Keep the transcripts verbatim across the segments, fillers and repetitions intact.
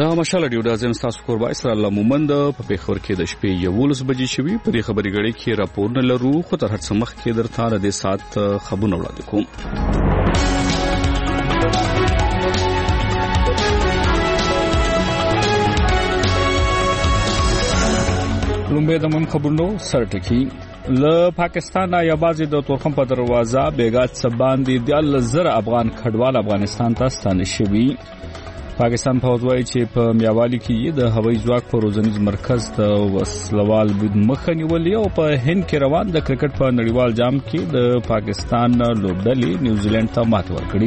دا مشال ډیو د ازم تاسو کور وایس را لمومند په پیښور کې د شپې یولس بجې شوي په دې خبري غړي کې راپورونه لرو خو تر هڅه مخ کې درته د سات خبرونه وړاندې کوم. لومبه د مهم خبرونو سرټکی له پاکستان یا بازي د تورخم په دروازه بیګات سباندې د لزر افغان کډوال افغانستان ته ستانه شوي. پاکستان فوج وايي چې په میاوالی کې د هوایي ځواک په روزنیز مرکز د وسلوال مخه نیولې او په هند کې روان د کرکټ په نړیوال جام کې د پاکستان لوبډلې نیوزیلند ته ماتې ورکړې.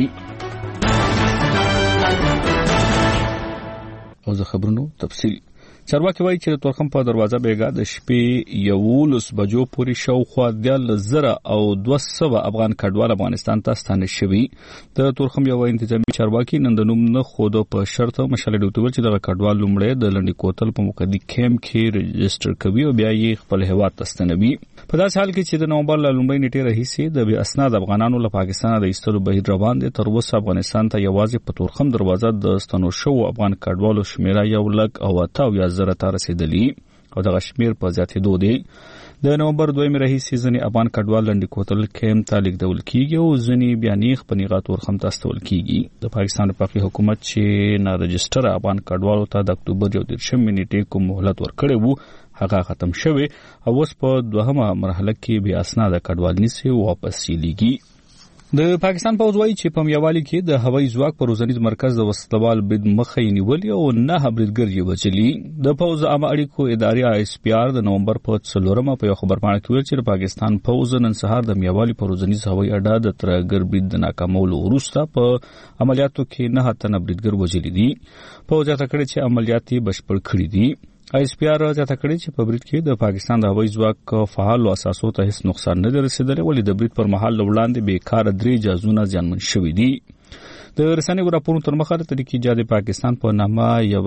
او زه خبرونو تفصیل چارواکي وایي چې تورخم په دروازه بیګا د شپې یولس بجو پورې شاوخوا د زره او دوه سوه افغان کډوال افغانستان ته ستانه شوي. د تورخم یو انتظامی چارواکي نن د نوم نه خود په شرط مشاله ډوتول چې د کډوال لومړی د لنډی کوتل په مقدي کیمپ کې ريجستر کوي او بیا یې خپل هیواد ته ستنوي. په داسې حال کې چې د نومبر لومړی نیټه راهیسې د بیا اسناد افغانانو له پاکستان د ایستلو بهیر روان دي. تر اوسه افغانستان ته یوازې په تورخم دروازه د ستنو شو افغان کډوالو شمیره یو لک او اته یا زره ته رسیدلی او د شمیر په زیاتېدو دی. د نومبر دویم راهیسې ځنې افغان کډوال لنډی کوتل کیمپ ته لیږدول کیږي او ځنې بیا نیغ په نیغه تورخم ته استول کیږي. د پاکستان وفاقي حکومت چې نه رجستر افغان کډوالو ته د اکتوبر یو دېرشم نیټې کوم مهلت ورکړی وو هغه ختم شوی او اوس په دوهمه مرحله کې بیا اسناد کډوال نیسي واپس لیږي. د پاکستان فوج وايي چې په میاوالی کې د هوایي ځواک په روزنیز مرکز د وسلوال بد مخه نیولې او نه بریدګر یې وچلی. د فوج عامه اړیکو ادارې آی اس پی آر د نومبر په څلورمه په یو خبرپاڼه کې ویل چې پاکستان فوج نن سهار د میاوالی په روزنیز هوایي اډه د ترګر برید د ناکامولو وروسته په عملیاتو کې نه هتنه بریدګر وچلی دي. فوج ته کړي چې عملیات بشپړ کړي دي. آی اس پی آر ته کړي چې په برید کې د پاکستان د هوایي ځواک فعال او اساسو ته هیڅ نقصان نه رسیدلی ولې د برید پر مهال وړاندې بیکاره درې جازونه ځانمن شوي دي. د رسنیو راپورونو تر مخه د طریقې جادي پاکستان په نامه یو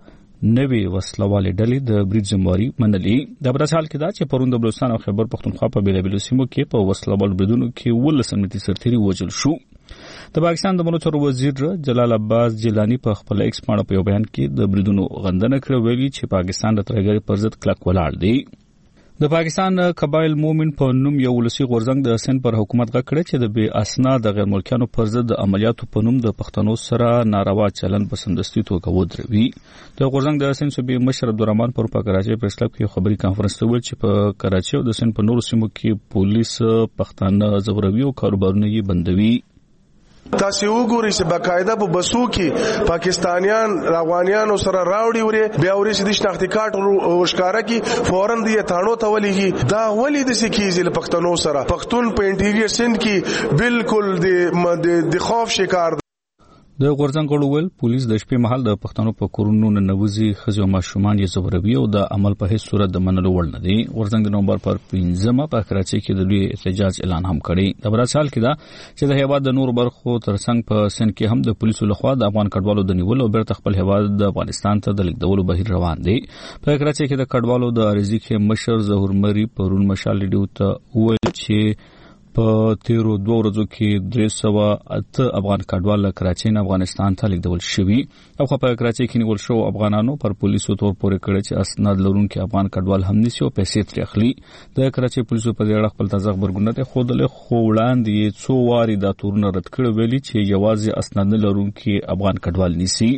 نوې وسلوالې ډلې د برید ذمہواری منلې. د برس حال کې دا چې پرون د بلوچستان او خیبر پختونخوا په بیلابیلو سیمو کې په وسلوال بریدونو کې ولس امنیتي سرتیري وژل شو. د پاکستان د ملوچر وزیر جلال عباس جیلانی په خپل ایکس باندې په یو بیان کې د بریدونو غندنه کړې ویلي چې پاکستان د ترګری پر ضد کلک ولاړ دی. د پاکستان قبایل مومن په نوم یو ولسی غورځنګ د سند پر حکومت غکړه چې د بے اسناد د غیر ملکیانو پر ضد د عملیاتو په نوم د پښتنو سره ناروا چلن په سمدستي توګه ودروي. د غورځنګ د سند صوبې مشر عبدالرحمن پر په کراچۍ پریس کلب کې خبري کانفرنس ته ویل چې په کراچۍ او د سند په نورو سیمو کې پولیس پښتانه زوروي او کاروبارونه یې بندوي. تاسو وګورئ چې باقاعده په بسو کې پاکستانیان افغانانو سره راوړي وري بیا وري چې د شناختی کارت ورشکاره کی فورن دی تانو ته ولېږي دا ولې د سکیزل پښتنو سره پښتون په انټیریئر سند کې بالکل د د خوف شکار. د غورځنګ غړول پولیس د شپې مهال د پښتنو په کورونو نه نوځي خزو ماشومان یې زوروي او د عمل په هیڅ صورت د منلو وړ نه دي. غورځنګ د نومبر پر پنځمه په کراچۍ کې د لوی احتجاج اعلان هم کړی. د برسال کې دا چې د هیواد د نور برخو ترڅنګ په سن کې هم د پولیسو لخوا د افغان کډوالو د نیولو او بیرته خپل هیواد د افغانستان ته د لیږدولو بهیر روان دی. په کراچۍ کې د کډوالو د ارزي کې مشر ظهور مری پرون مشال ډیو ته ویل چې په تیرو دوه ورځو کې درې سوه اته افغان کډوال کراچۍ نه افغانستان ته لیږدول شوي او په کراچۍ کې نیول شو افغانانو پر پولیسو تور پورې کړی چې اسناد لرونکي افغان کډوال هم نشي او پیسې ترې اخلي. د کراچۍ پولیسو په دې اړه خپل تازه خبرګون ته خوده خو وړاندې څو واري دا تورونه رد کړي ویلي چې یوازې اسناد لرونکي افغان کډوال نشي.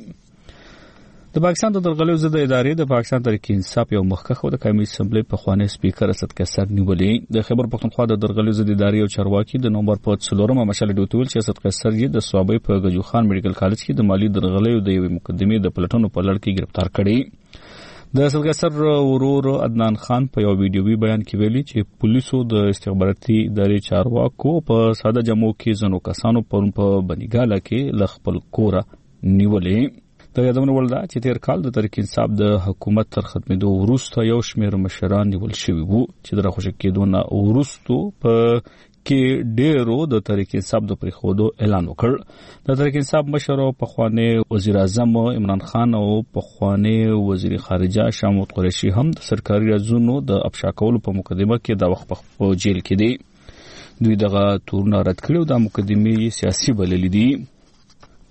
د پاکستان د درغلیو ضد ادارې د پاکستان تحریک انصاف یو مخکخ او د قومي اسمبلی په خوانې سپیکر اسد قیصر نیولې. د خیبر پختونخوا د درغلیو ضد ادارې او چارواکي د نومبر په څلورمه مشال ډوتول چې اسد قیصر یې د صوابۍ په گجو خان میډیکل کالج کې د مالی درغلیو د یوې مقدمې د پلټنو په لړ کې گرفتار کړي. د اسد قیصر ورور عدنان خان په یو ویډیوي بیان کې ویلي چې پولیسو د استخباراتي ادارې چارواکو په ساده جمعو کې زنو کسانو پرون په بنیګاله کې لخپل کوره نیولې. د یادونه ولدا چې تیر کال د تحریک انصاف د حکومت تر ختمېدو وروسته یو شمېر مشران نیول شوي وو چې د راخوشي کېدو نه وروسته په کې ډېرو د تحریک انصاف د پریښودو اعلان وکړ. د تحریک انصاف مشر او پخوانی وزیر اعظم عمران خان او پخوانی وزیر خارجه شاه محمود قریشي هم د سرکاري رازونو د افشا کولو په مقدمه کې د وخت په جیل کې دي. دوی دغه تورونه رد کړي او د مقدمې سیاسي بللې دي.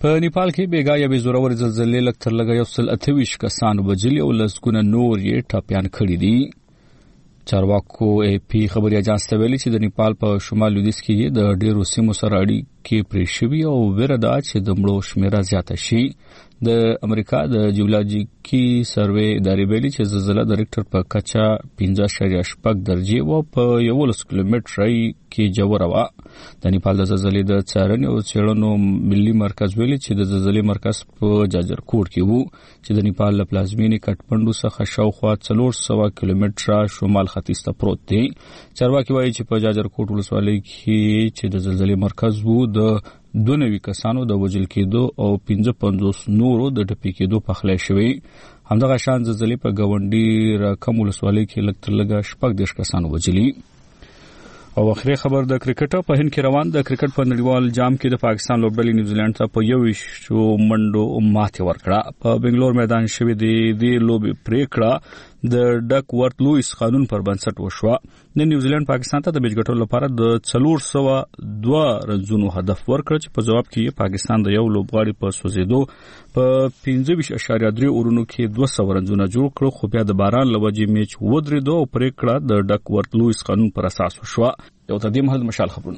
په نیپال کې بیګا یوې زورورې زلزلې لږ تر لږه یو سل اته ویشت کسان وژلي او لسګونه نور یې ټپیان کړي دي. چارواکو ای پی خبري اجانس ته ویلي چې د نیپال په شمال لویدیځ کې د ډېرو سیمو سره اړیکې پرې شوي او ویره ده چې د مړو شمیره زیاته شي. د امریکا د جیولوژیکي سروې ادارې ویلي چې زلزله د ریکټر په کچه پنځه اعشاریه شپږ درجې و په یولس کیلومترۍ کې جوړه وه. د نیپال د زلزلې د څارنې او څېړنو ملي مرکز ویلي چې د زلزلې مرکز په جاجرکوټ کې وو چې د نیپال له پلازمینې کټمنډو څخه شاوخوا څلور سوه کیلومتره شمال ختیځ ته پروت دی. چارواکي وایي چې په جاجرکوټ ولسوالۍ کې چې د زلزلې مرکز وو د دوه نوي کسانو د وژل کېدو او پنځه پنځوس نورو د ټپي کېدو پخلی شوی. همدغه شان زلزلې په ګاونډي راکم ولسوالۍ کې لږ تر لږه شپږ دېرش کسان وژلي. او اخري خبر د کرکټ په هند کې روان د کرکټ په نړیوال جام کې د پاکستان لوبډلې نیوزیلند ته په یوویشتو منډو ماتې ورکړه. په بنگلور میدان شوې د دې لوبې پریکړه د ډک ورت لویس قانون پر بنسټ وشوه. د نیوزیلند پاکستان ته د میچ ګټلو لپاره د څلور سوه دوه رنزونو هدف ورکړ چې په جواب کې پاکستان د یو لوبغاړي په سوځېدو په پنځه ویشت اعشاریه درې اورونو کې دوه سوه رنزونه جوړ کړو، خو بیا د باران له وجې میچ ودرېدو او پریکړه د ډک ورت لویس قانون پر اساس وشوه. یو تر دې مهال مشال خبرونه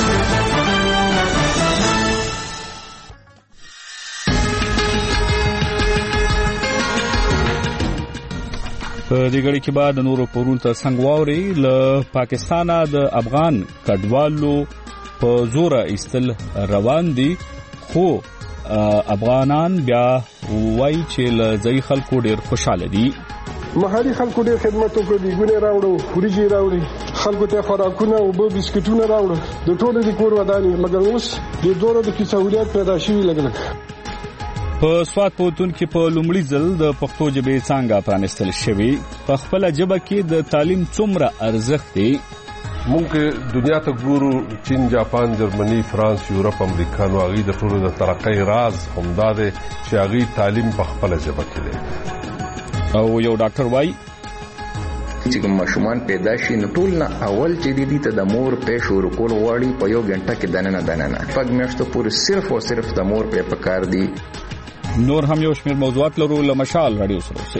په دې غړي کې بعد نورو پورون تر څنګ واوري له پاکستانه د افغان کډوالو په زور ایستل روان دي، خو افغانان بیا وایي چې له ځای خلکو ډیر خوشاله دي. محلي خلکو ډیر خدمت وکړي، ګونې راوړو، فریجي راوړي، خلکو ته خوراکونه او به بسکټونه راوړو، د ټولو د کور ودانې، مګر اوس د دوه د کې سہولیت پیدا شوي لګنه. په سواد پوهنتون کې په لومړي ځل د پښتو ژبې څانګه پرانیستل شوې. په خپل ژبه کې د تعلیم څومره ارزښت دی؟ مونږ دنیا ته ګورو، چین، جاپان، جرمني، فرانس، یورپ، امریکا، نو هغه د ټولو د ترقۍ راز همدا دی چې هغه تعلیم په خپل ژبه کې دی. او یو ډاکټر وایي چې کوم ماشومان پیدا شي نو ټول نه اول چې دې ته د مور په شروع کول غواړي په یو غنټه کې دننه دننه پګ میاشتو پورې صرف او صرف د مور په پکار دی. نور هم یو شمېر موضوعات لرو له مشال رادیو سره اوسئ.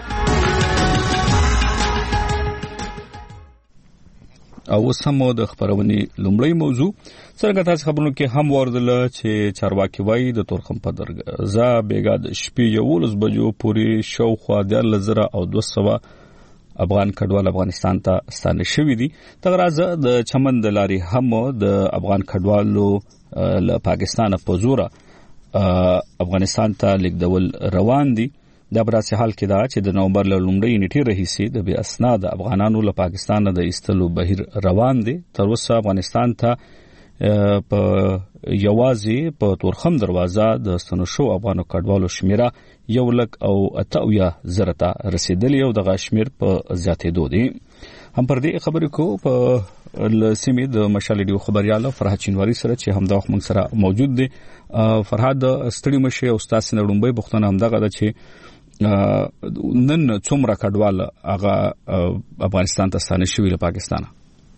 او اوس هم د خبرونې لومړی موضوع څنګه تاسو خبرونو کې هم وردل چې چارواکي وایي د تورخم په درګه بیګا د شپې یولس بجو پورې شاوخوا دیارلس زره او دوه سوه افغان کډوال افغانستان ته ستانه شوي دي. دغه راز د چمن د لارې هم د افغان کډوالو له پاکستان په زوره افغانستان ته لیږدول روان دي. دا په داسې حال کې ده چې د نومبر له لومړۍ نیټې راهیسې د بې اسناد افغانانو له پاکستانه د ایستلو بهیر روان دی. تر اوسه افغانستان ته په یوازې په تورخم دروازه د ستنو شو افغانو کډوالو شمیره یو لک او اته اویا زره ته رسیدلې او دغه شمیر په زیاتېدو دی. هم پر دې خبرې کو په سیمې د مشال ډیو خبريال فرحت چینواری سره چې همدا وخت موږ سره موجود دی. فرحت ستړي مشه او تاسو نه ډومبې بوختنه همدغه ده چې نن څومره کډوال هغه افغانستان ته ستانه شوي له پاکستانه؟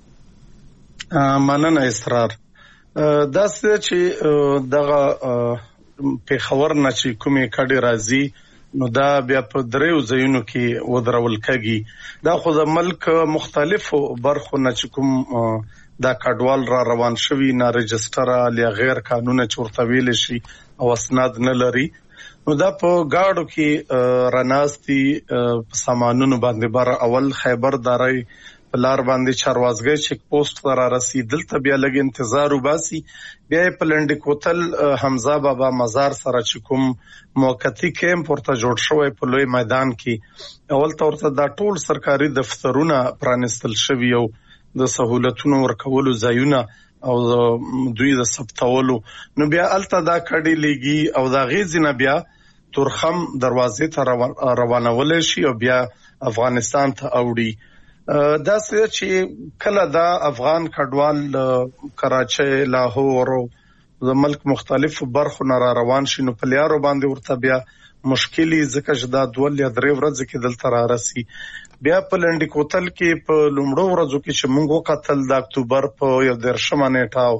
مننه اسرار. دا څه چې دغه په خبر نه چې کومې کډې راځي نو دا بیا په دریو ځایونو کې ودرول کېږي. دا خو د ملک مختلفو برخو نه چې کوم دا کډوال را روان شوي نه رجستره یا غیر قانوني چورته ویل شي او اسناد نه لري، نو دا په گاډو کې راناستي په سامانونو باندې بار اول خیبر داري پلار باندې چاروازګي چیک پوسټ را رسیدل ته بیا لګ انتظار وباسي، بیا په لنډ کوتل حمزه بابا مزار سره چې کوم موقتی کیمپ ورته جوړ شوی په لوی میدان کې اول تور ته دا ټول سرکاري دفترونه پرانستل شوی او د سہولتونو ورکولو ځایونه او دوی د ثبتولو، نو بیا الته دا کډی لګي او دا غیزنه بیا تورخم دروازې ته روانول شي او بیا افغانستان ته اوړي. دا څه چې کله دا افغان کډوال کراچي، لاهور او د ملک مختلف برخو نه را روان شي نو په لیارو باندې ورته بیا مشکلي ځکه چې دا دوه یا درې ورځې کې دلته را رسي. بیا په لنډی کوتل کې په لومړو ورځو کې چې موږ وکتل د اکتوبر په یو درشمه نیټه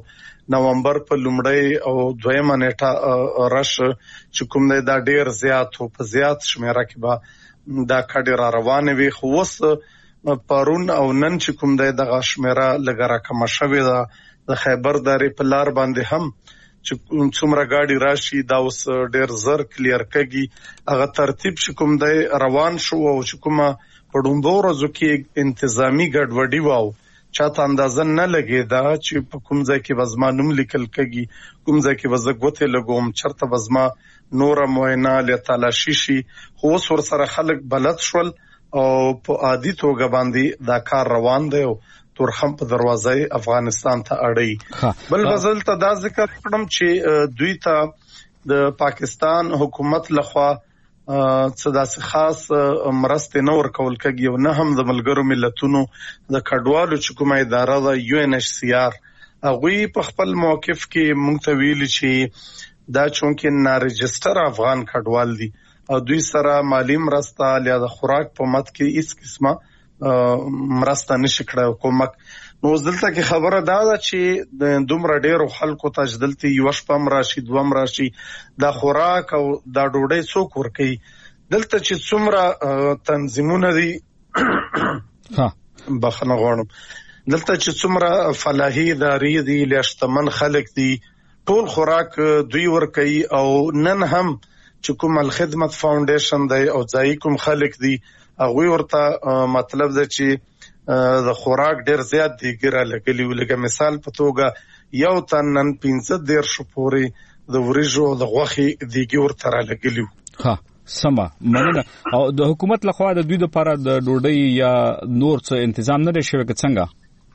نومبر په لومړی او دویمه نیټه رش چې کوم دی دا ډیر زیات او په زیات شمیره کې به دا کډې را روانې وي. خو اوس پرون او نن چې کوم دی دغه شمیره لږه راکمه شوې ده. د خیبر درې په لار باندې هم چې څومره ګاډي راشي دا اوس ډیر زر کلیر کېږي. هغه ترتیب چې کوم دی روان شو او چې کومه په ډومبو ورځو کې انتظامی ګډوډي واو چاته اندازه نه لګېده چې په کوم ځای کې وزما نوم لیکل کېږي، کوم ځای کې وزه ګوتې لګوم، چرته وزما نوره معاینه له تلاشي شي. خو اوس ورسره خلک بلد شول او په عادي توګه باندې دا کار روان دی او تورخم په دروازه افغانستان ته اړي. بل غزل ته دا ذکر کړم چې دوی ته د پاکستان حکومت لخوا څه داسې خاص مرستې نه ورکول کېږي او نه هم د ملګرو ملتونو د کډوالو چې کومه اداره ده یو ان ایچ سی آر هغوی په خپل موقف کې موږ ته ویلي چې دا چونکې نارجسټر افغان کډوال دي او دوی سره مالی مرسته یا د خوراک په مد کې هیڅ قسمه مرسته نشي کړای حکومت. نو دلته کې خبره دا ده چې دومره ډیرو خلکو ته دلته یو شپه راشي دوم راشي دا خوراک او دا ډوډۍ څوک ورکوي. دلته چې څومره تنظیمونه دي بخنه غواړم دلته چې څومره فلاحي ادارې دي لشتمن خلک دي ټول خوراک دوی ورکوي او نن هم چې کوم الخدمت فاونډیشن دی او ځای کوم خلک دي هغوی ورته مطلب ده چې د خوراک ډیر زیات دی ګره لګلی و. لکه مثال په توګه یو تن نن پنځه دېرش پورې د وریژو د غوښې دیګي ورته را لګلی و. ها سمه مننه. او د حکومت لخوا د دوی لپاره د ډوډۍ یا نور څه تنظیم نه شوی که څنګه؟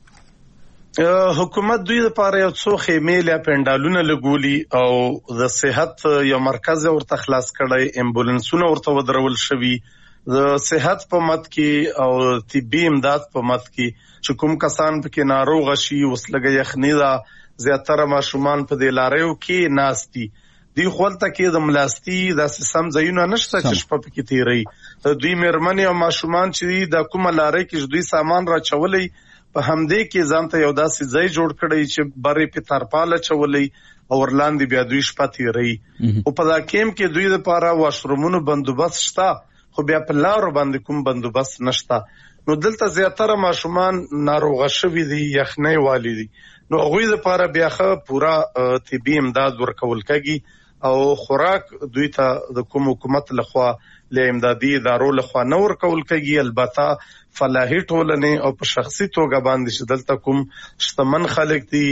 حکومت دوی لپاره یو څو خیمې یا پنډالونه لګولي او د صحت یو مرکز ورته خلاص کړی، امبولانسونه ورته ودرول شوي. د صحت په مد کې او طبي امداد په مد کې چې کوم کسان پکې ناروغ شي اوس لګي یخني دا زیاتره ماشومان په دې لاریو کې ناستي دی خپلته کې د ملاستی د سم ځایونه نشته چې شپه پکې تیری. دوی مېرمنې او ماشومان چې د کومه لارې کې دوی سامان را چولې په همدې کې ځانته یو داسې ځای جوړ کړی چې بری په ترپاله چولې او ورلاندې بیا دوی شپه تیری. او په دا کېم کې دوی لپاره واشرومونو بندوبست شته خو بیا په لارو باندې کوم بندوبست نشته. نو دلته زیاتره ماشومان ناروغه شوي دي، یخنۍ والی دي. نو هغوی لپاره بیا ښه پوره طبي امداد ورکول کېږي او خوراک دوی ته د کوم حکومت لخوا له امدادي ادارو لخوا نه ورکول کېږي. البته فلاحي ټولنې او په شخصي توګه باندې چې دلته کوم شتمن خلک دي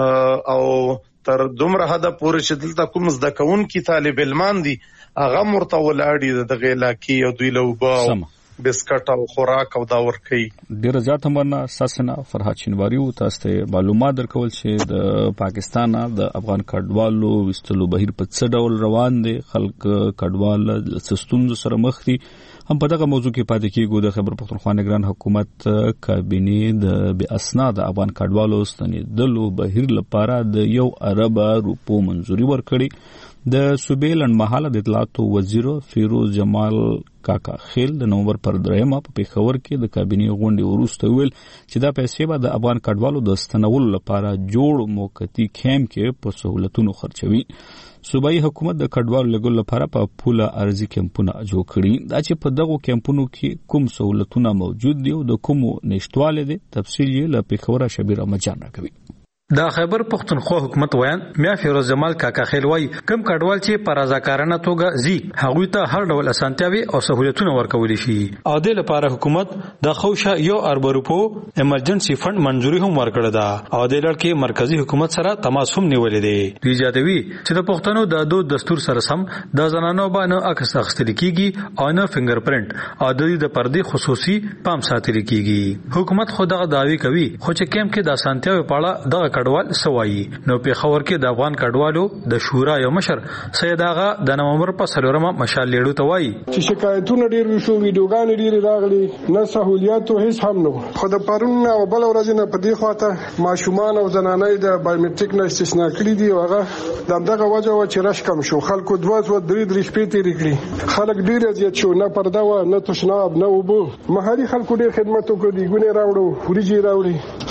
او تر دومره حده پورې چې دلته کوم زده کوونکي طالب علمان دي هغه مرته ولاړ دي د علاقې او دوی له اوبه او بسکټ او خوراک او دا ورکوي. ډېره زیاته مننه ساسنه فرهاد شینواري تاسو ته معلومات درکول چې د پاکستان د افغان کډوالو وستلو بهیر په څه ډول روان دي، خلک کډوال څه ستونزو سره مخ دي. هم په دغه موضوع کې پاتې کېږو. د خیبر پختونخوا نگران حکومت کابینې د بې اسناده افغان کډوالو ستنېدلو بهیر لپاره د یو ارب روپو منظوري ورکړې. د صوبې لنډمهاله د اطلاعاتو وزیر فیروز جمال کاکا خیل د نومبر پر درېیمه په پېښور کې د کابینې غونډې وروسته ویل چې دا پیسې به د افغان کډوالو د ستنولو لپاره جوړ موقتي کیمپ کې په سهولتونو خرچوي. صوبایي حکومت د کډوالو لګولو لپاره په پوله ارزي کیمپونه جوړ کړي. دا چې په دغو کیمپونو کې کوم سهولتونه موجود دي او د کومو نشټواله دي تفصیل یې له پېښور شبیر احمد جان راکوي. د خیبر پختونخوا حکومت ویان میا فیروز جمال کاکا خیل وای کم کډوال چې پر رضاکارانه توګه زی هغوی ته هر ډول اسانتیاوي او سہولتونه ورکول شي. او د لپاره حکومت د خوشه یو ارب روپو ایمرجنسي فند منځوري هم ورکړه ده او د لړکې مرکزی حکومت سره تماس هم نیولې دي. دوی زیاتوي چې د پښتنو د دود دستور سره سم د زنانو باندې عکس اخیستل کیږي او نه فنګر پرینټ او د دې د پردي خصوصي پام ساتل کیږي. حکومت خو دغه داوی کوي خو چې کیمپ کې د اسانتیاوي په اړه دغه کډوال سوایي. نو په خبر کې د افغان کډوالو د شورا یو مشر سید آغا د نومبر په څلورمه مشال لیړو ته وایي چې شکایتونه ډیر وشو، ویډیوګان ډیر راغلي، نه سہولیات هیڅ هم نه. خو د پرون او بل ورځ نه په دې خواته ماشومان او زنانې د بایومټریک نه استثناء کړی دي. هغه دغه وجه و چې رش کم شو، خلکو دوه دوه درې درې شپې تیرې کړې، خلک ډیر زیات شو، نه پرده و نه تشناب نه اوبه. محلي خلکو ډیر خدمت وکړي، ګونې راوړو، وریجې راوړي،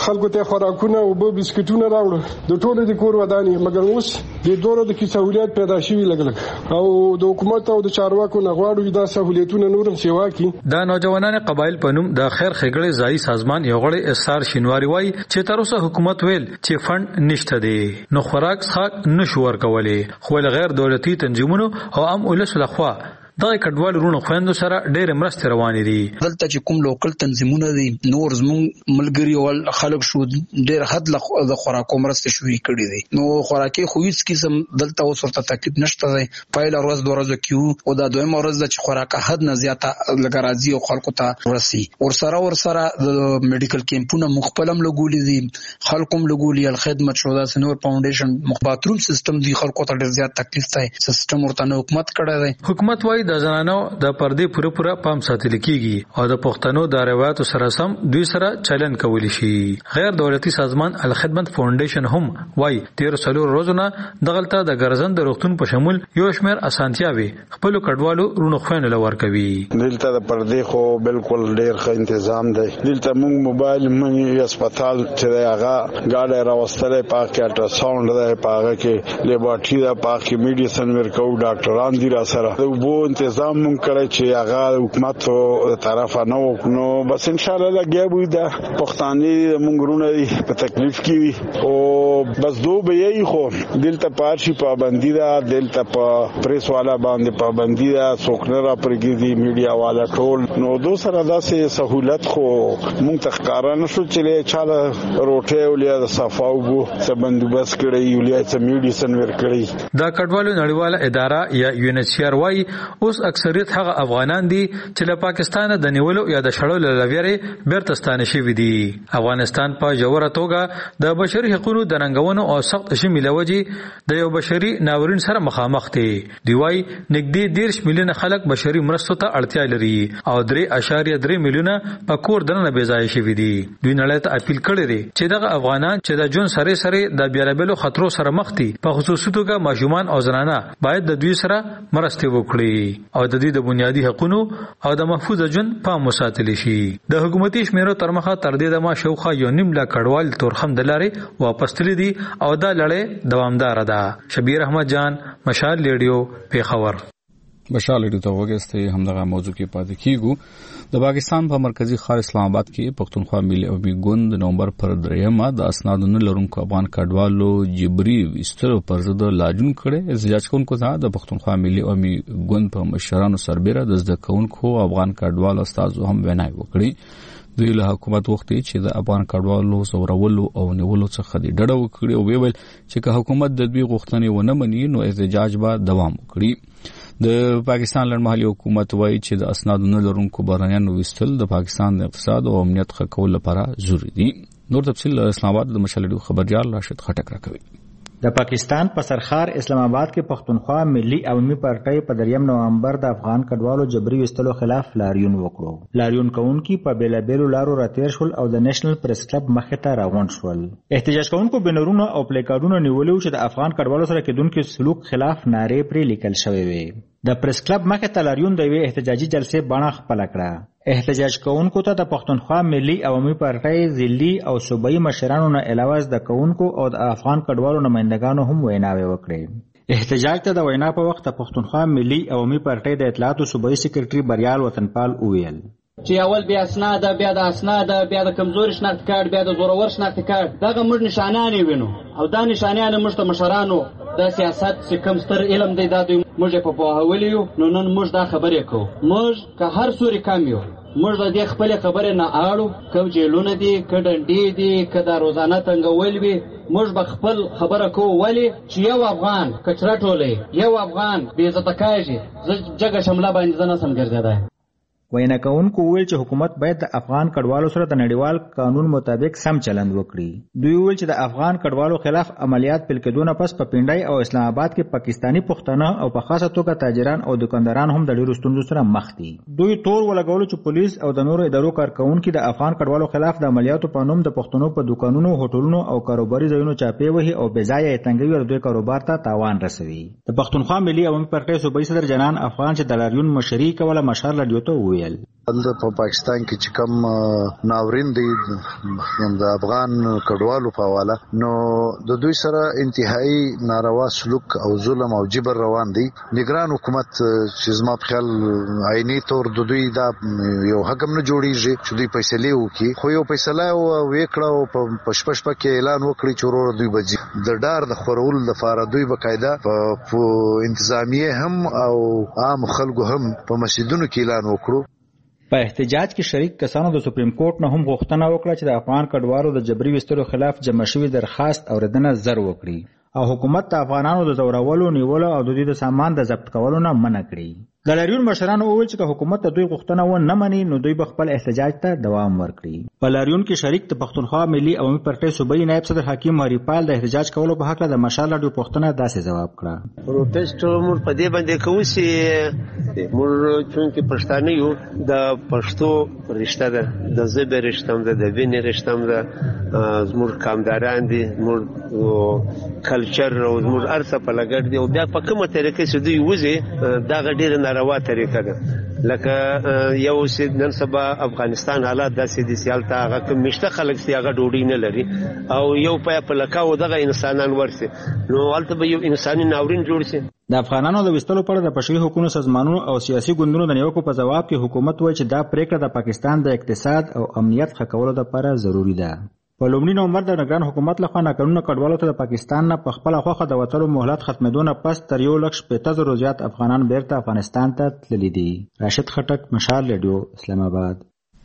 خلکو ته خوراکونه او به بسکټونه راوړل د ټولو د کور ودانې، مګر اوس د دوه د کی سہولیت پیدا شوي لګلګ او د حکومت او د چارواکو نه غواړو دا سہولیتونه نورم سیوا کی. دا نوجوانان قبایل په نوم د خیر خګړې ځای سازمان یو غړی اسار شینواری وای چې تر اوسه حکومت ویل چې فند نشته دی، نو خوراک څخه نشو ورکولې، خو غیر دولتي تنظیمونو او عام ولس لخوا دا کډوال رونو خويندو سره ډېر مرسته روانې دي. دلته چې کوم لوکل تنظیمونه دي نور زموږ ملګری او خلک شو ډېر حد له خوراکو مرسته شوې کړې دي، نو خوراکي خو هیڅ قسم دلته اوس ورته تکلیف نشته دی. پایله ورځ د ورځو کیو او دا دویمه ورځ د چې خوراکه حد نه زیاته لګ راځي او خلکو ته ورسي. ورسره ورسره د میډیکل کیمپونه مخبلم لګولې دي، خلکو هم لګولې الخدمت شو دا سنور فاونډیشن مخباتروم سیستم دی، خلکو ته ډېر زیات تکلیف دی، سیستم ورته حکومت کړی دی. حکومت وايي د زنانو د پردې پوره پوره پام ساتل کیږي او د پښتنو د روایتو سره سم دوی سره چلن کولی شي. غیر دولتي سازمان الخدمت فاونډیشن هم وايي تیر څلور روزونه دغلطه د ګرځند روغتون په شمول یو شمېر اسانتیاوي خپل کډوالو رونو خوينه لور کوي. دلته د پردې خو بالکل ډیر ښه تنظیم دی. دلته موږ موبایل موږ هسپتال چې هغه گاډه راوستلې پاک الټراساوند دی، پاګه کې لیبارټری دا پاک کې میډیسن ورکو ډاکټران دي را سره د وبو تنظیم مونږ کړی چې هغه حکومت طرفه نه و، نو بس ان شاء الله لګیا وي دا پښتانه مونږ رونه په تکلیف کې او بس دو به یې خو دلته پارشي پابندي ده، دلته په پریس والا باندې پابندي ده، څوک نه را پرګي میډیا والا ټول، نو دو سره داسې سہولت خو مونږ تخکارا نشو چې چاله روټه ولیا د صفاو بو څه بندوبست کړی ولیا څه میډیسن ور کړی. دا کډوالو نړیواله اداره یا یو ان ایچ سی آر وايي اوس اکثریت هغه افغانان دي چې له پاکستان د نیولو یا د شړلو لویری بیرته ستانه شوي دي. افغانستان په جوړه توګه د بشري حقوقو د ننګونو او سخت شمیل وجې د یو بشري ناورین سره مخامخ دي. دی وايي نږدې دیرش میلیونه خلک بشري مرستو ته اړتیا لري او درې اشاریه درې میلیونه په کور دننه بېځایه شوي دي. دوی نړۍ ته اپیل کړی دی چې دغه افغانان چې د جون سره سره د بیلابلو خطرو سره مخ دي په خصوصي توګه ماشومان او زنانه باید د دوی سره مرسته وکړي او د دې د بنیادی حقوقو او د محفوظ ژوند پام وساتل شي. د حکومتي شمیرو تر مخه تر دې د ما شوخه یو نیم لا کډوال تورخم د لارې واپس تللی دي او دا لړۍ دوامدار ده. شبیر احمد جان، مشال ریډیو، پیښور. بشال ریډیو ته وګورئ. همدغه موضوع کې پاتې کیږو. د پاکستان په مرکزی ښار اسلام آباد کې پښتونخوا ملي عوامي ګوند د نومبر پر دریمه د اسناد نه لرونکو افغان کډوالو جبري وسترو پر ضد لاجون کړي. احتجاج کوونکو ته د پښتونخوا ملي عوامي ګوند په مشرانو سربېره د زده کوونکو افغان کډوالو استازو هم وینای وکړي. دوی له حکومت وختي چې د افغان کډوالو زورولو او نیولو څخه د ډډه وکړي او ویل چې که حکومت د دوی غوښتنې ونه مني نو احتجاج به دوام وکړي. د پاکستان لړمحلي حکومت وایي چې د اسناد نه لرونکو بهرنیانو وستل د پاکستان د اقتصاد او امنیت ښه کولو لپاره ضروري دي. نور تفصیل اسلام آباد د مشال خبريال راشد خټک راکوي. د پاکستان په سرخار اسلام آباد کې پښتونخوا ملي عوامي پارټۍ په دریم نومبر د افغان کډوالو جبري وستلو خلاف لاریون وکړو. لاریون کوونکي په بیلابېلو لارو راتیر شول او د نېشنل پریس کلب مخې ته راغونډ شول. احتجاج کوونکو بنرونو او پلیکارډونو نیولي چې د افغان کډوالو سره کېدونکي سلوک خلاف نارې پرې لیکل شوې وې. د پریس کلب مخې ته لاریون د یوې احتجاجي جلسې بڼه خپله کړه. احتجاج کوونکو ته د پښتونخوا ملي عوامي پارټۍ ضلعي او صوبایي مشرانو نه علاوه زده کوونکو او د افغان کډوالو نمایندګانو هم ویناوې وکړې. احتجاج ته د وینا په وخت د پښتونخوا ملي عوامي پارټۍ د اطلاعاتو صوبایي سکرټري بریال وطنپال وویل چې اول بیا اسناد بیا د اسناد بیا د کمزوري شناخت کارت بیا د زورور شناخت کارت دغه موږ نشانانې وینو او دا نشانانې موږ ته مشرانو د سیاست چې کوم ستر علم دی دا دوی موږ په پوهولي یو نو نن موږ دا خبرې کوو. موږ که هر سوري کم یو موږ د دې خپلې خبرې نه اړو که جیلونه دي که ډنډې دي که دا روزانه تنګول وي موږ به خپل خبره کوو. ولې چې یو افغان کچره ټولی یو افغان بې عزته کېږي زه جګه شمله باندې زه نسم ګرځېدی. وینا کوونکو ویل چې حکومت باید د افغان کډوالو سره د نړیوال قانون مطابق سم چلند وکړي. دوی ویل چې د افغان کډوالو خلاف عملیات پیل کېدو نه پس په پنډای او اسلام آباد کې پاکستانی پښتانه او په خاصه توګه تاجران او دکانداران هم د ډېرو ستونزو سره مخ دي. دوی تور ولګولو چې پولیس او د نورو ادارو کارکونکي د افغان کډوالو خلاف د عملیاتو په نوم د پښتنو په دکانونو، هوټلونو او کاروباري ځایونو چاپې وهي او بې ځایه یې تنګوي او دوی کاروبار ته تاوان رسوي. د پښتونخوا ملي عوامي پارټۍ صوبایي صدر جنان افغان چې د لاریون مشري کوله مشال راډیو ته وویل وویل د په پاکستان کې چې کوم ناورین دی د افغان کډوالو په حواله نو د دوی سره انتهایی ناروا سلوک او ظلم او جبر روان دی. نگران حکومت چې زما په خیال عیني تور د دوی دا یو حکم نه جوړیږي چې دوی فیصله وکړي، خو یو فیصله وکړه او په پشپش پکې اعلان وکړي چې ورور دوی بځي د ډار د خورول لپاره دوی بقاعده په انتظامیه هم او عام خلکو هم په مسجدونو کې اعلان وکړو. په احتجاج کې شریک کسانو د سپریم کورټ نه هم غوښتنه وکړه چې د افغان کډوالو د جبري ویستلو خلاف جمع شوی درخواست اوریدنه زر وکړي او حکومت د افغانانو د زورولو، نیولو او د دوی د سامان د ضبط کولو نه منع کړي. د لاریون مشرانو وویل چې حکومت د دوی غوښتنه و نه مني نو دوی به خپل احتجاج ته دوام ورکړي. په لاریون کې شریک د پښتونخوا ملي عوامي پارټۍ صوبایي نائب صدر حکیم هریپال د احتجاج کولو په حق د مشال راډیو پوښتنه داسې جواب کړه. پروتست موږ په دې باندې کوو چې موږ چونکې پښتانه یو، د پښتو رشته ده، د ژبې رشته ده، د وینې رشته ده، زموږ کامداران دي، زموږ کلچر او زموږ ارث په لګړ دي او بیا په کومه طریقې چې دوی وځي دا ډېر روا طریقه ده. لکه یو سید نن سبا افغانستان حالات داسې دي چې هلته هغه کوم مشته خلک چې هغه ډوډۍ نه لري او یو پیا په لکاو دغه انسانان ورسي نو هلته به یو انساني ناورین جوړ شي. د افغانانو د وستلو پر د بشري حقوقو سازمانونو او سیاسي ګوندونو د نیوکو په جواب کې حکومت وایي چې دا پریکړه د پاکستان د اقتصاد او امنیت ښه کولو لپاره ضروری ده. په لومړي نومبر د نگران حکومت لخوا ناقانونه کډوالو ته د پاکستان نه په خپله خوښه د وتلو مهلت ختمېدو نه پس تر یو لک شپېته زرو زیات افغانان بیرته افغانستان ته تللي دي. راشد خټک، مشال ریډیو، اسلام آباد.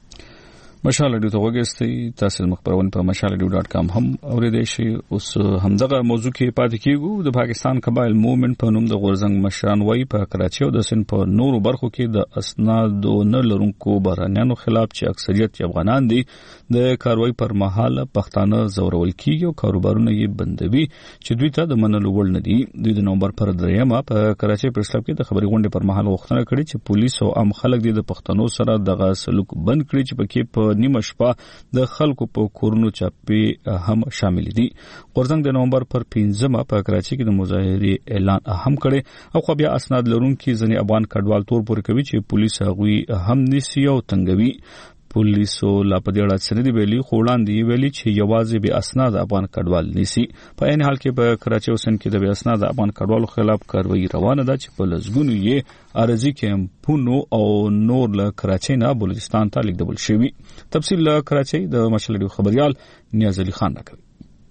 مشال ریډیو ته وګورئ، تاسو د مخبرون په مشال ریډیو ډاټ کام هم اوریدئ شئ. اوس همدغه موضوع کې پاتې کیږو. د پاکستان قبایل موومنت په نوم د غورزنګ مشران وایي په کراچي او د سند په نورو برخو کې د اسنادو نه لرونکو بهرانیانو خلاف چې اکثریت افغانان دي د کاروایی پر مهال پښتانه زورول کیږي او کاروبارونه یې بندوي چې دوی ته د منلو وړ نه دي. دوی د نومبر پر دریمه په کراچي پریس کلب کې د خبري غونډې پر مهال غوښتنه کړې چې پولیس او عام خلک د پښتنو سره دغه سلوک بند کړي چې پکې په نیمه شپه د خلکو په کورونو چاپی هم شامل دي. غورزنګ د نومبر پر پنځمه په کراچي کې د مظاهرې اعلان هم کړي او خو بیا اسناد لرونکي ځنې افغان کډوال تور پورې کوي چې پولیس هغوی هم نیسي او تنګوي. پولیسو لا په دې اړه څه نه دی ویلي، خو وړاندې ویلي چې یوازې به اسناد افغان کډوال نیسي. په عین حال کې په کراچي او سند کې د به اسناد افغان کډوالو خلاف کاروایی روانه ده چې په لزګونو یې ارزي کیمپونو او نور له کراچي نه بلوچستان ته لیږدول شوي. تفصیل له کراچي د مشال خبريال نیاز علي خان راکوي.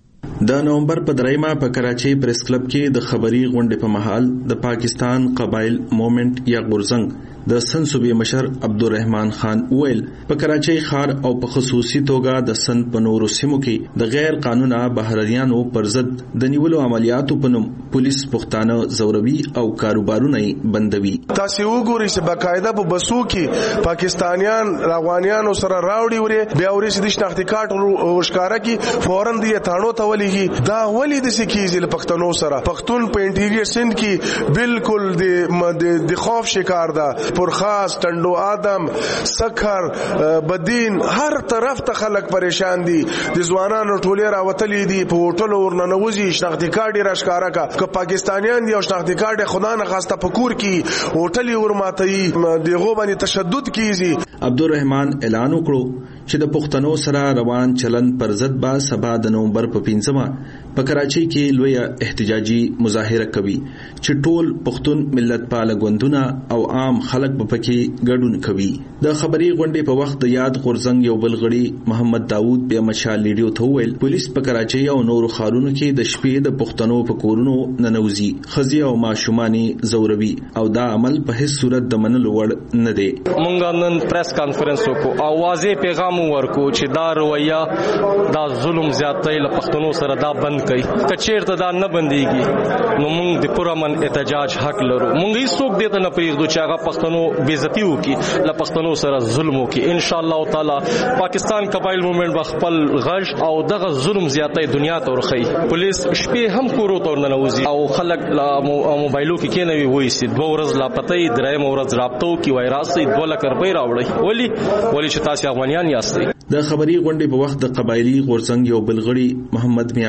د نومبر په دریمه په کراچي پریس کلب کې د خبري غونډې په محل د پاکستان قبایل موومنت یا غورزنګ د سند صوبې مشر عبدالرحمن خان ویل په کراچي ښار او په خصوصي توګه د سند په نورو سیمو کې د غیر قانونه بهرنیانو پر ضد د نیولو عملیاتو په نوم پولیس پښتانه زوروي او کاروبارونه بندوي. تاسو وګورئ چې باقاعده په بسو کې پاکستانیان راغوانیانو سره راوړي وري بیا وري چې د شناختی کارت ورشکاره کی فورن دی تاڼو ته ولېږي. دا ولې د سکیزل پښتنو سره پښتون په انټیریئر سند کې بالکل د خوف شکار ده. پرخاص، ټنډو آدم، سکر، بدین، هر طرف ته خلک پریشان دي. د ځوانانو ټولې راوتلې دي په هوټل ورننوځي شناختی کارت راښکاره کا که پاکستانیان دي او شناختی کارت خدا نه خواسته پکور کی هوټل ورماتي دغه باندې تشدد کیږي. عبدالرحمن اعلان وکړو چې د پښتنو سره روان چلن پر ضد با سبا د نومبر په پنځمه په کراچي کې لوی احتجاجي مظاهره کوي چې ټول پښتون ملت پال غوندونه او عام خلک په پکې ګډون کوي. د خبري غونډې په وخت د یاد غورزنګ یو بل غړي محمد داوود بیا مشال ریډیو ته ویل پولیس په کراچي او نورو ښارونو کې د شپې د پښتنو په کورونو ننوزي، خزي او ماشوماني زوروي او دا عمل په هیڅ صورت د منلو وړ نه دی. مونږ نن پریس کانفرنس وکړو او واضح پیغام ورکو چې دا رویه دا ظلم زیاتۍ له پښتنو سره دا بند کړي. کچېرته دا نه بنديږي نو مونږ د پرامن احتجاج حق لرو. مونږ هیڅوک دې ته نه پریږدو چې هغه پښتنو بیزتی وکي، له پښتنو سره ظلم وکي. ان شاء الله تعالی پاکستان قبایل موومنت بخپل غږ او دغه ظلم زیاتۍ دنیا ته ورخی. پولیس شپې هم کورو ته ننوځي او خلک لا موبایلو کې کېنوي وایي چې دوه ورځې لا پتې درېم ورځ رابطو کې وایراسي دوه لک روپۍ راوړي. ولی ولی چې تاسو افغانیان یاستئ. د خبري غونډې په وخت د قبایلی غورزنګ یو بلغړي محمد میاخیل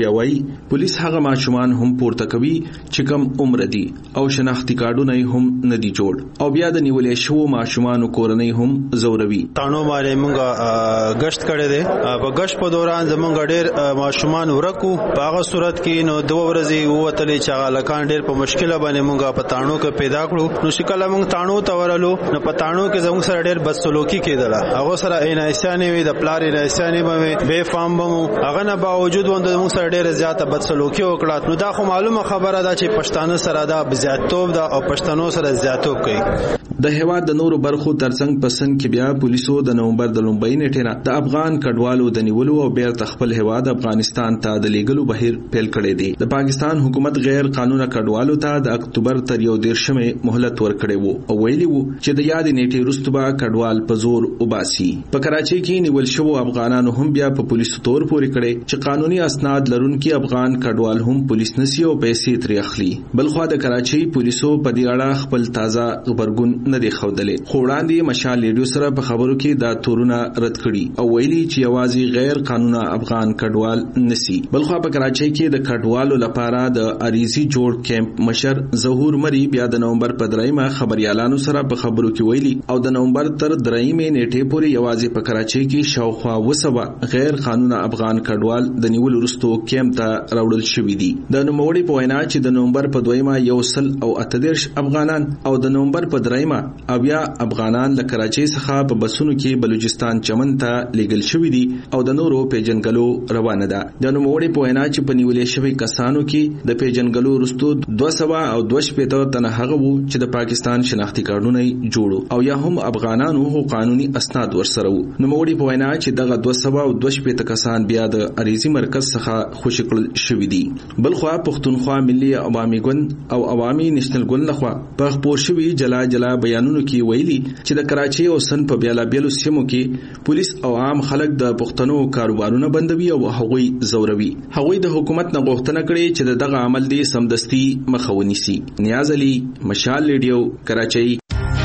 بیا وایي پولیس هغه ماشومان هم پورته کوي چې کم عمر دي او شناختی کارډونه هم ندي جوړ او بیا د نیولې شو ماشومان کورنۍ هم زوروي. تانو باندې موږ غشت کړی دی. په غشت په دوران زمونږ ډېر ماشومان ورکو. په هغه صورت کې نو دوه ورځې ووتلې چې هغه لکان ډېر په مشکله باندې موږ په تانو کې پیدا کړو. نو شکل موږ تانو ته ورلو نو په تانو کې زموږ سره ډېر بدسلوکي کېدله. هغه سره انایسانې وي د پلار انایسانې به بے فام بمو. هغه نه باوجود وند موږ سره ډېر زیاته بدسلوکي وکړه. نو دا خو معلومه خبره ده چې پښتانه سره دا زیاتوب ده او پښتنو سره زیاتوب کوي. د هیواد د نورو برخو ترڅنګ پسند کې بیا پولیسو د نومبر د لومبۍ نیټه نه د افغان کډوالو د نیولو او بیرته خپل هیواد افغانستان ته د لیږلو بهیر پیل کړی دی. د پاکستان حکومت غیر قانوني کډوالو ته د اکتوبر تر یو دیرشمې مهلت ورکړی وو او ویلي وو چې د یاد نیټې وروسته به کډوال په زور وباسي. په کراچۍ کې نیول شوو افغانانو هم بیا په پولیسو تور پورې کړي چې قانوني اسناد لرونکي افغان کډوال هم پولیس نسی او پیسې ترې اخلي. بلخوا د کراچۍ پولیسو په دې اړه خپل تازه خبرګون نه دی ښودلی. خو وړاندې مشال ریډیو سره په خبرو کې دا تورونه رد کړي او ویلي چې یوازې غیر قانوني افغان کډوال نسی. بلخوا په کراچۍ کې د کډوالو لپاره د اریزي جوړ کیمپ مشر ظهور مری بیا د نومبر په درېیمه خبريالانو سره په خبرو کې ویلي او د نومبر تر درېیمې نیټې پورې یوازې په کراچۍ کې شاوخوا وسوه غیر قانوني افغان کډوال د نیول وروسته کیمپ ته راوړل شوي دي. د نوموړي په وینا چې د نومبر په دویمه یو سل او اتدرش افغانان او د نومبر په درېیمه اویا افغانان له کراچۍ څخه په بسونو کې بلوچستان چمن ته لیږل شوي دي او د نورو پیژنګلو روانه ده. د نوموړي په وینا چې په نیولې شوي کسانو کې د پیژنګلو وروسته دوه سوه او دوه شپېته تنه هغه وو چې د پاکستان شناختی کارډونه جوړو او یا هم افغانانو هو قانوني اسناد ورسره وو. نوموړي په وینا چې دغه دوه سوه او دوه شپېته کسان بیا د اریزي مرکز څخه خوشي کړل شوي دي. بلخوا پښتونخوا ملي عوامي ګوند او عوامي نېشنل ګوند لخوا په خپور شوي جلا جلا بیانونو کې ویلي چې د کراچۍ او سن په بیلا بیلو سیمو کې پولیس او عام خلک د پښتنو کاروبارونه بندوي او هغوی زوروي. هغوی د حکومت نه غوښتنه کړې چې دغه عمل دی سمدستي مخه ونیسي. نیاز علي، مشال ریډیو، کراچۍ.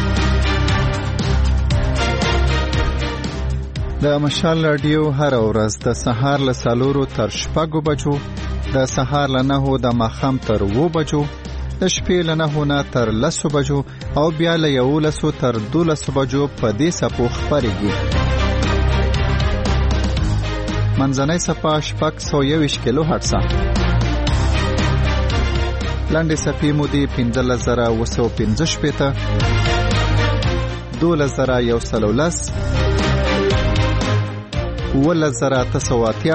د مشال رادیو هر ورځ د سهار له څلورو تر شپږو بجو، د سهار له نهو د ماښام تر اوو بجو، د شپې له نهو نه تر لسو بجو او بیا له یولسو تر دولسو بجو په دې څپو خپرېږي. منځنۍ څپه شپږ سوه یوویشت کیلو هرټزه. لنډې څپې مودې پنځلس زره اوه سوه پنځه شپېته، دولس زره یو سل او لس، اوولس زره اته سوه اتیا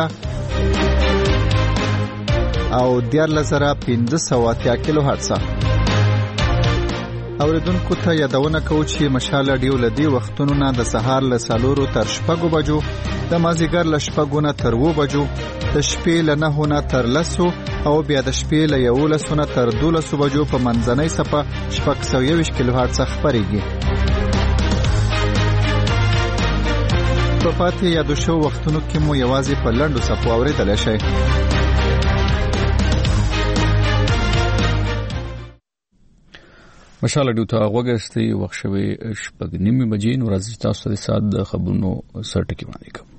او دیارلس زره پنځه سوه اتیا کیلو هرټزه. اوریدونکو ته یادونه کوو چې مشال رادیو له دې وختونو نه د سهار له څلورو تر شپږو بجو، د مازدیګر له شپږو نه تر اوو بجو، د شپې له نهو نه تر لسو او بیا د شپې له یولسو نه تر دولسو بجو په منځنۍ څپه شپږ سوه یوویشت کیلو هرټزه خپرېږي. په پاتې یادو شوو وختونو کې مو یوازې په لنډو څپو اورېدلی شئ. مشال رادیو ته غوږ ایستی، وخت شوی شپږ نیمې بجې. نو راځئ تاسو ته د ساعت د خبرونو سر ټکي وړاندې کړم.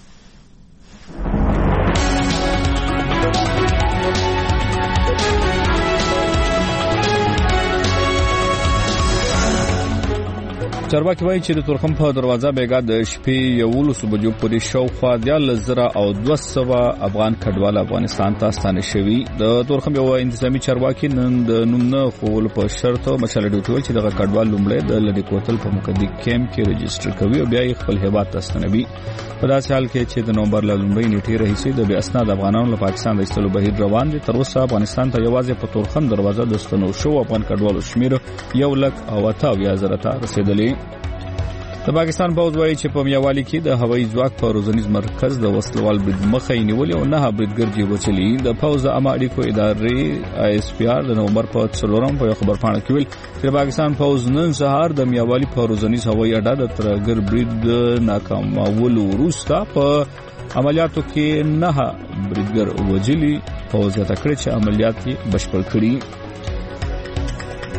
چارواکي وایي چې د تورخم په دروازه بیګا د شپې یولسو بجو پورې شاوخوا دیارلس زره او دوه سوه افغان کډوال افغانستان ته ستانه شوي. د تورخم یو انتظامي چارواکي نن د نوم نه ښوولو په شرط مشال رادیو ته ویل چې دغه کډوال لومړی د لرې کوتل په مقدي کیمپ کې رجسټر کوي او بیا یې خپل هیواد ته ستنوي. په داسې حال کې چې د نومبر له لومړۍ نیټې راهیسې د بې اسناد افغانانو له پاکستان د ایستلو بهیر روان دی. تر اوسه افغانستان ته یوازې په تورخم دروازه د ستنو شوو افغان کډوالو شمېر یو لک او اته اویا زره ته رسېدلی. د پاکستان پوځ وایي چې په میاوالي کې د هوایي ځواک په روزنیز مرکز د وسلوال برید مخه یې نیولې او نه بریدګر جې وچلي. د پوځ د عامه اړیکو ادارې آی اس پی آر د نومبر په څلورم په یو خبرپاڼه کې ویل چې د پاکستان پوځ نن سهار د میاوالي په روزنیز هوایي اډه د ترهګر برید ناکامولو وروسته په عملیاتو کې نه بریدګر وجلي. پوځ یې تکړه چې عملیات یې بشپړ کړي.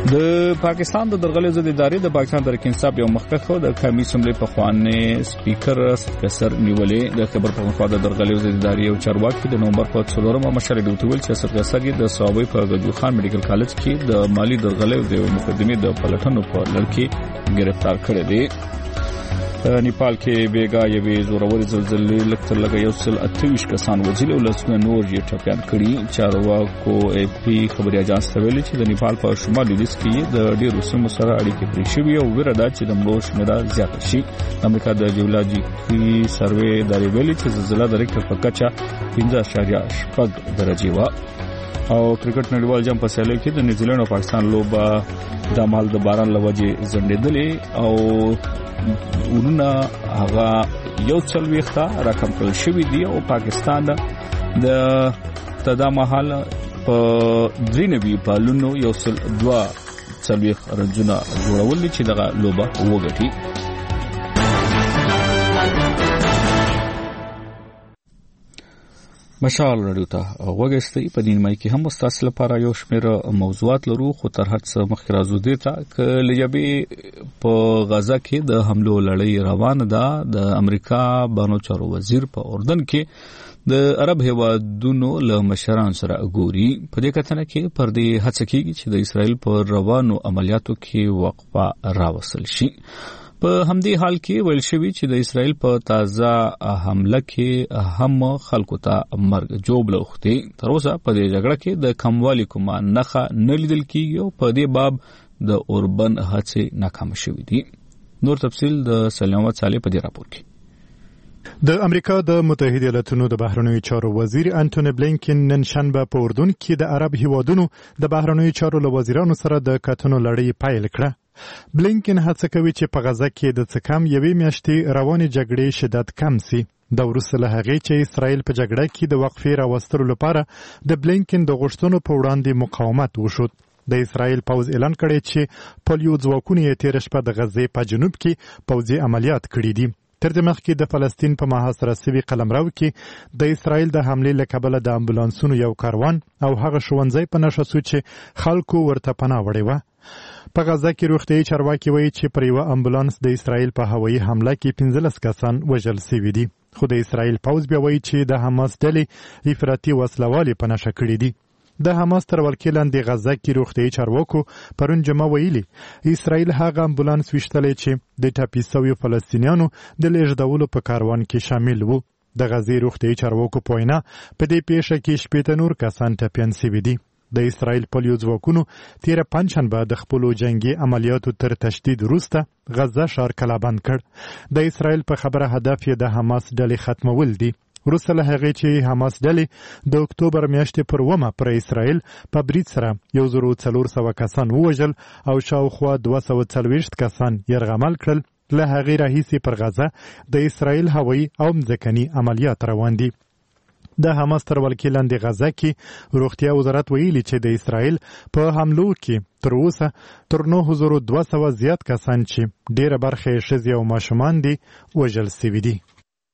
د پاکستان د درغلې ضد ادارې د پاکستان تحریک انصاف یو مخکښ د قومي اسمبلی په خوانې سپیکر کسر نیولې د خبر پښتونخوا د درغلې ضد ادارې یو چارواکي د نومبر په څلورمه مشر ډیوټي ویل چې سرګسګي د صوابي په غجو خان میډیکل کالج کې د مالی درغلې د مقدمې د پلټنو په لړ کې گرفتار کړی دی. نیپال کې بیګا یوې زوروري زلزلې لکتر لګا یو سل اتهویشت کسان وژلي او لسونه نور یې ټپيان کړي. چارواکو ای پی خبري اجانس ته ویلي چې د نیپال په شمالي لویدیځ کې د ډېرو سیمو سره اړیکې پرې شوې او ویره ده چې د مړو شمېره زیاته شي. امریکا د جیولوجیکي سروې ادارې ویلي چې زلزله د ریکټر په کچه پنځه اعشاریه شپږ درجې وه. او کرکټ نړیوال جام په سیالیو کې د نیوزیلند او پاکستان لوبه د مال د باران لوجې زندېدلې او ورونه هغه یو څل ویخته رقم کړل شوی دی او پاکستان د تدا محل په درینوي پالونو یو څل دوا څلويخ رنجونه جوړول چې دغه لوبه وګټي. مشال رادیو ته وګورئ په دې مای کې هم مستاصل لپاره یو شمېر موضوعات لرو خو تر هر څه مخکې راځو دي ته ک لجبي په غزا کې د حملو لړۍ روانه ده. د امریکا بانو چارو وزیر په اردن کې د عرب هیوادونو له مشرانو سره ګوري. په دې کتنه کې پر دې هڅه کیږي چې د اسرائیل په روانو عملیاتو کې وقفه راوصل شي. په همدې حال کې ویل شوی چې د اسرائیل په تازه حمله کې هم خلکو ته مرګ جوړ لوختي. تر اوسه په دې جګړه کې د کموالي کومه نخه نه لیدل کیږي او په دې باب د اوربن هڅې ناکام شوې دي. نور تفصیل د سلامت صالح په دې راپور کې. د امریکا د متحده ایالاتونو د بهرنیو چارو وزیر انټونی بلینکن نن شنبه په اردن کې د عرب هیوادونو د بهرنیو چارو له وزیرانو سره د کتنو لړۍ پیل کړه. بلینکن هڅه کوي چې په غزا کې د څه کم یوې میاشتې روانې جګړې شدت کم سي. د وروسته له هغې چې اسرائیل په جګړه کې د وقفې راوستلو لپاره د بلینکن د غوښتنو په وړاندې مقاومت وشود. د اسرائیل پوځ اعلان کړی چې پولیو ځواکونه یې تېره شپه د غزې په جنوب کې پوځي عملیات کړي دي. تر دې مخکې د فلسطین په محاصره سوي قلمرو کې د اسرائیل د حملې له کبله د امبولانسونو یو کاروان او هغه ښوونځی په نښه سو چې خلکو ورته پناه وړې وه. په غزا کې روغتیايي چارواکي وایي چې پر یوه امبولانس د اسرائیل په هوایي حمله کې پنځلس کسان وژل سوي دي. خو د اسرائیل پوځ بیا وایي چې د حماس ډلې افراطي وسلوالې په نښه کړي دي. د حماس تر ولکې لاندې غزا کې روغتیايي چارواکو پرون جمعه ویلي اسرائیل هغه امبولانس ویشتلی چې د ټپي سویو فلسطینیانو د لیږدولو په کاروان کې شامل وو. د غزې روغتیايي چارواکو په وینا په دې پیښه کې شپېته نور کسان ټپیان سوي دي. د اسرائیل پولیو ځواکونو تیره پنجشنبه د خپلو جنگي عملیاتو تر تشدید وروسته غزه ښار کلابند کړ. د اسرائیل په خبره هدف یې د حماس ډلې ختمول دي. وروسته له هغې چې حماس ډلې د اکتوبر میاشتې پر اوومه پر اسرائیل په برید سره یو زرو څلور سوه کسان ووژل او شاوخوا دوه سوه څلوېښت کسان یرغمل کړل. له هغې راهیسې پر غزه د اسرائیل هوایي او مځکني عملیات روان دي. د حماس تر ولکې لاندې غزه کې روغتیا وزارت ویلي چې د اسرائیل په حملو کې تر اوسه تر نهه زره دوه سوه زیات کسان چې ډیره برخه یې ښځې او ماشومان دي وژل سوي دي.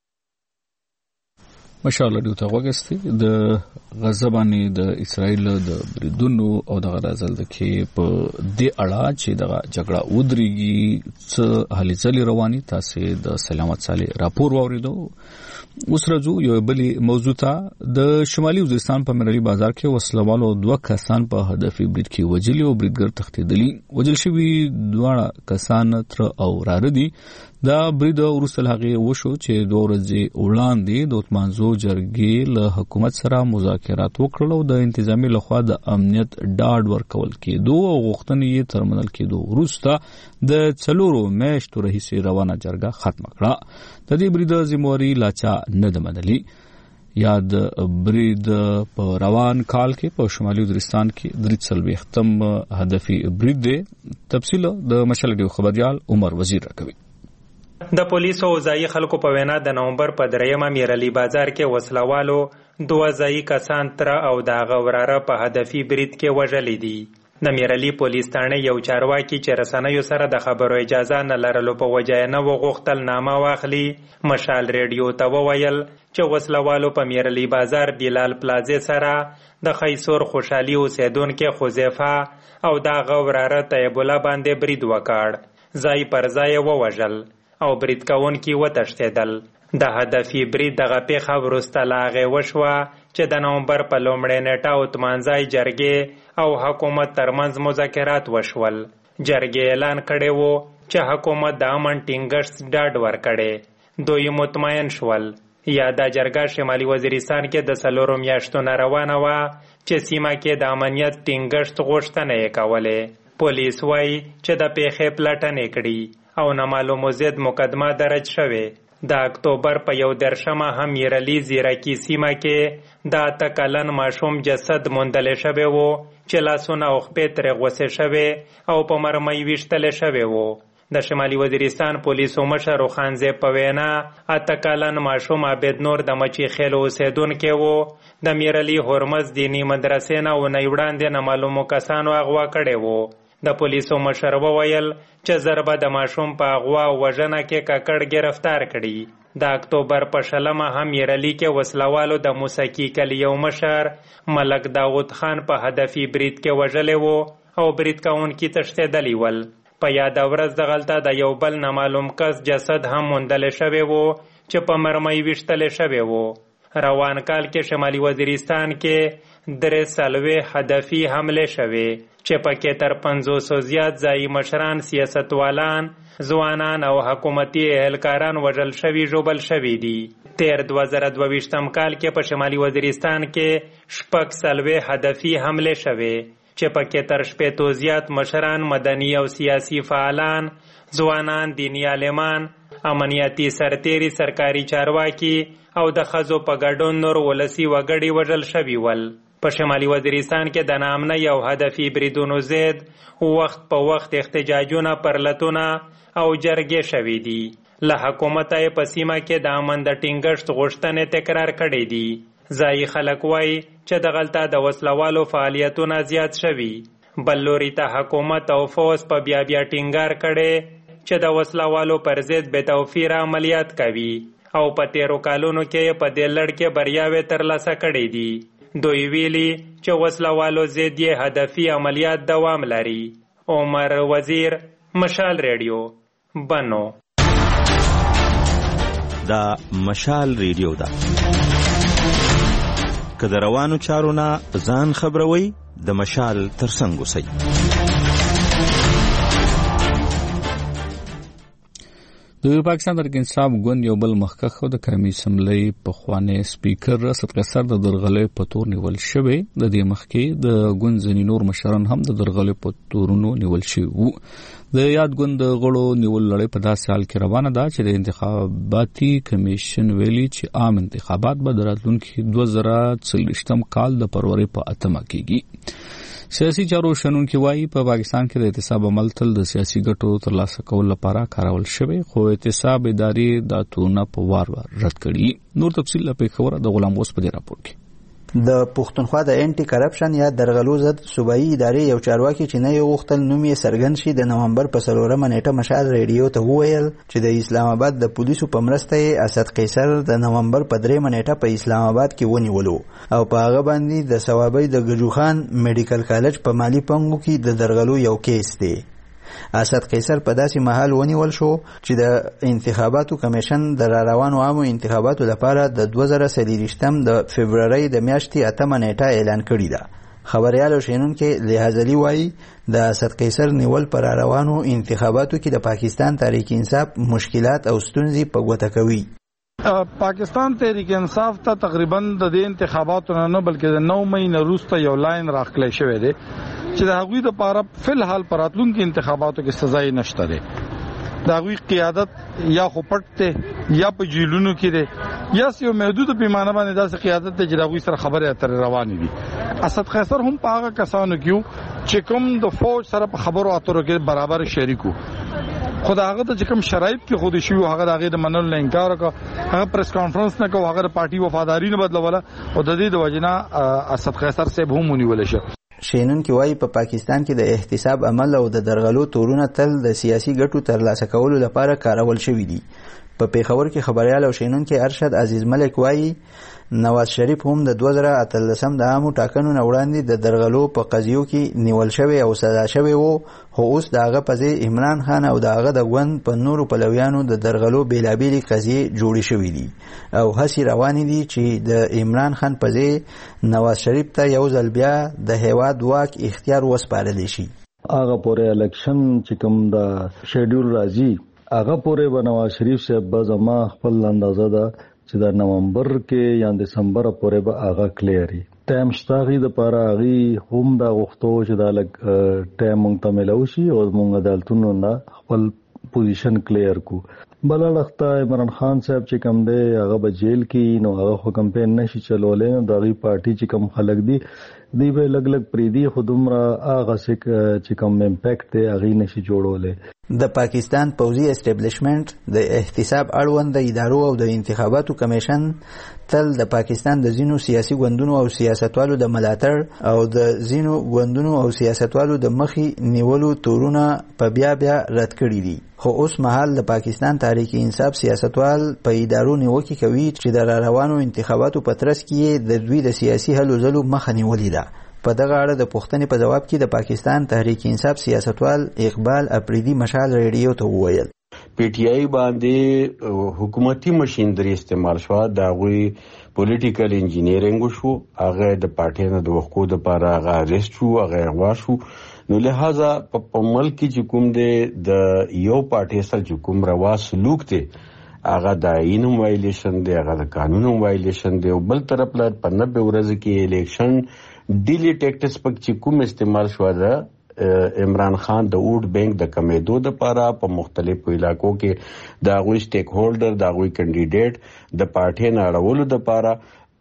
ماشاءالله دوی ته وګستي د غزه باندې د اسرائیل د بریدونو او د غزل د کې په دې اړه چې د جګړه ودرېږي څه هلې ځلې رواني تاسو د سلامت صالح راپور واوریدو. اوس راځو یو بلې موضوع ته. د شمالي وزیرستان په مرلي بازار کې وسلوالو دوه کسان په هدفي برید کې وژلي او بریدګر تښتېدلي. وژل شوي دواړه کسان تر او راره دي. دا برید وروسته له هغې وشو چې دوه ورځې وړاندې د اتمانزو جرګې له حکومت سره مذاکرات وکړل او د انتظامي لخوا د امنیت ډاډ ورکول کېدو او غوښتنې یې تر منل کېدو وروسته د څلورو میاشتو راهیسې روانه جرګه ختمه کړه. د دې برید ذمهواري لا چا نه ده منلې. یاد برید په روان کال کې په شمالي وزیرستان کې درې څلوېښتم هدفي برید دی. تفصیل د مشال ډیو خبریال عمر وزیر راکوي. د پولیسو او ځایي خلکو په وینا د نومبر په دریمه میرعلي بازار کې وسلوالو دوه ځایي کسان تر او د هغه وراره په هدفي برید کې وژلي دي. د میرلی پولیس تانه یو چارواکي چې رسنیو سره د خبرو اجازه نه لرلو په وجه نه وغوښتل نامه واخلي مشال ریډیو ته وویل چې وسلوالو په میرلی بازار بلال پلازې سره د خیسور خوشحالي اوسیدونکو حذیفه او دغه وراره طیب الله باندې برید وکړ ځای پر ځای ووژل او برید کوونکي وتښتېدل. د هدفي برید دغه پیښه وروسته له هغې وشوه چې د نومبر په لومړۍ نیټه اتمانځای جرګې او حکومت ترمنځ مذاکرات وشول. جرګې اعلان کړی و چې حکومت د امن ټینګښت ډاډ ورکړی. دوی مطمئن شول. یا دا جرګه شمالي وزیرستان کې د څلورو میاشتو نه روانه وه چې سیمه کې د امنیت ټینګښت غوښتنه یې کولې. پولیس وایي چې د پیښې پلټنې کړي او نامعلومو ضد مقدمه درج شوې. د اکتوبر په یو دېرشمه هم میرلی زیرکي سیمه کې د اته کلن ماشوم جسد موندل شوی و چې لاسونه او خپې ترې غوڅې شوې او په مرمۍ ویشتلې شوی و. د شمالي وزیرستان پولیسو مشر روخانزې په وینا اته کلن ماشوم عابد نور د مچی خیلو اوسیدونکی و. د میرلی هرمز دینی مدرسې نه اونۍ وړاندې نامعلومو کسانو اغوا کړی و. د پولیسو مشر وویل چې ضربه د ماشوم په اغوا او وژنه کې ککړ گرفتار کړي. د اکتوبر په شلمه هم میرلی کې وسلوالو د موسیقي کلي یو مشر ملک داود خان په هدفي برید کې وژلی و او برید کوونکي تښتېدلي ول. په یاده ورځ دغلته د یو بل نامعلوم کس جسد هم موندل شوی و چې په مرمۍ ویشتلی شوی و. روان کال کې شمالي وزیرستان کې درې څلوېښت هدفي حملې شوې چې پکې تر پنځوسو زیات ځایي مشران، سیاستوالان، ځوانان او حکومتي اهلکاران وژل شوي ژوبل شوي دي. تیر دوه زره دوه ویشتم کال کې په شمالي وزیرستان کې شپږ څلوېښت هدفي حملې شوې چې پکې تر شپېتو زیات مشران، مدني او سیاسي فعالان، ځوانان، دیني عالمان، امنیتي سرتیري، سرکاري چارواکي او د ښځو په ګډون نور ولسي وګړي وژل شوي ول. په شمالي وزیرستان کې د ناامنۍ او هدفي بریدونو ضد وخت په وخت احتجاجونه، پرلتونه او جرګې شوي دي. له حکومته یې په سیمه کې د امن د ټینګښت غوښتنې تکرار کړې دي. ځایي خلک وایي چې دغلته د وسلوالو فعالیتونه زیات شوي. بل لوري ته حکومت او فوز په بیا بیا ټینګار کړي چې د وسلوالو پر ضد بې توفیره عملیات کوي او په تیرو کالونو کې په دې لړ کې بریاوې ترلاسه کړې دي. دوی ویلي چې وسلوالو ضد یې هدفي عملیات دوام لري. عمر وزیر، مشال ریډیو، بنو. دا مشال ریډیو ده. که د روانو چارو نه ځان خبروي د مشال ترڅنګ اوسئ. د پاکستان تحریک انصاف ګوند یو بل مخکښ د قومي اسمبلی پخوانی سپیکر اسد قیصر د درغلۍ په تور نیول شوی. د دې مخکې د ګوند ځینې نور مشران هم د درغلۍ په تورونو نیول شوي وو. د یاد ګوند د غړو نیول لړۍ په داسې حال کې روانه ده چې د انتخاباتي کمیشن ویلي چې عام انتخابات به د راتلونکي دوه زره څلوېښتم کال د فروری په اتمه کېږي. سیاسي چارو شنونکي وایي په پاکستان کې د احتساب عمل تل د سیاسي ګټو ترلاسه کولو لپاره کارول شوی، خو احتساب ادارې دا تورونه په وار وار رد کړي. نور تفصیل له پېښور د غلام اوس په دې راپور کې. د پښتونخوا د انټي کرپشن یا درغلو ضد صوبایي ادارې یو چارواکي چې نه یو غوښتل نوم یې څرګند شي د نومبر په څلورمه نیټه مشال ریډیو ته وویل چې د اسلام آباد د پولیسو په مرسته یې اسد قیصر د نومبر په درېمه نیټه په اسلام آباد کې ونیولو او په هغه باندې د ثوابۍ د ګجو خان میډیکل کالج په مالی پنګو کې د درغلو یو کیس دی. اسد قیصر په داسې محل ونیول شو چې د انتخاباتو کمیشن د را روانو عامو انتخاباتو لپاره د دوه زره څلېرویشتم د فبرورۍ د میاشتې اتمه نیټه اعلان کړې ده. خبریال او شنونکي لحاظلي وایي د اسد قیصر نیول پر را روانو انتخاباتو کې د پاکستان تحریک انصاف مشکلات او ستونزې په ګوته کوي. پاکستان تحریک انصاف ته تقریبا د دې انتخاباتو نه بلکې د نو مې نه وروسته یو لاین راخلی شوی دی چې د هغوی د پاره فلحال په راتلونکو انتخاباتو کې سزا نشته دی. د هغوی قیادت یا خو پټ دی یا په جیلونو کې دی یا یو محدود پیمانه باندې داسې قیادت دی چې د هغوی سره خبرې اترې روانې دي. اسد قیصر هم په هغه کسانو کې چې کوم د فوج سره په خبرو اترو کې برابر شریکو، خو د هغه د کوم شرایط کې خو د شوي هغه د هغې د منلو نه انکار وکړه، هغه پریس کانفرنس نه کوه، هغه د پارټي وفاداري نه بدلوله او د دې د وجې نه اسد قیصر صاحب هم ونیولی شه. شینونکي وایي په پاکستان کې د احتساب عمل او د درغلو تورونه تل د سیاسي ګټو ترلاسه کولو لپاره کارول شوي دي. په پیښور کې خبريال او شینونکي ارشد عزیز ملک وایي نواز شریف هم د دوه زره اتلسم د عامو ټاکنو نه وړاندې د درغلو په قضیو کې نیول شوی او سزا شوی وو، خو اوس د هغه په ځای عمران خان او د هغه د ګوند په نورو پلویانو د درغلو بیلابیلې قضیې جوړې شوې دي او هڅې روانې دي چې د عمران خان په ځای نواز شریف ته یو ځل بیا د هیواد واک اختیار وسپارلی شي. هغه پورې الیکشن چې کوم د شیډول راځي هغه پورې به نواز شریف صاحب به زما خپل اندازه ده چې د نومبر کې یا دسمبر پورې به هغه کلیري ټایم شتاغي د پاره غي هم دا غوښتو چې دا لګ ټایم مونږ ته ملو شي او مونږ عدالتونو نه خپل پوزیشن کلیر کو. بل لخته عمران خان صاحب چې کوم دی هغه به جیل کې نو هغه خو کمپین نشي چلولې نو دغه پارټي چې کوم خلک دي دی به لګ لګ پریدي خودمره هغه چې کوم امپیکټ دی هغه نشي جوړولې. د پاکستان پوځي اسټابلیشمنت د احتساب اړوند د ادارو او د انتخاباتو کمیشن تل د پاکستان د ځینو سیاسي ګوندونو او سیاستوالو د ملاتړ او د ځینو ګوندونو او سیاستوالو د مخې نیولو تورونه په بیا بیا رد کړي دي، خو اوس مهال د پاکستان تحریک انصاف سیاستوال په ادارو نیوکې کوي چې د را روانو انتخاباتو په ترڅ کې د دوی د سیاسي هلو ځلو مخه نیولې ده. په دغه اړه د پوښتنې په جواب کې د پاکستان تحریک انصاف سیاستوال اقبال اپریدي مشال ریډیو ته وویل پی ټی آی باندې حکومتي مشیندري استعمال شو، دا غوي پولیټیکل انجینیرینګ شو، هغه د پارټي نه د وقو د لپاره هغه ریسټ شو، هغه غوا شو. نو لہذا په ملک کې کوم د یو پارټي سره چې کوم روا سلوک دی هغه د آئین وایلیشن دی، هغه د قانون وایلیشن دی، او بل طرف لا په نوي ورځ کې الیکشن ډیلی ټیکټس پک چې کوم استعمال شو دا عمران خان د ووټ بینک د کمیدو د لپاره په مختلفو علاقو کې د غوي سټیک هولډر د غوي کینډیډیټ د پارټي نه اړولو د لپاره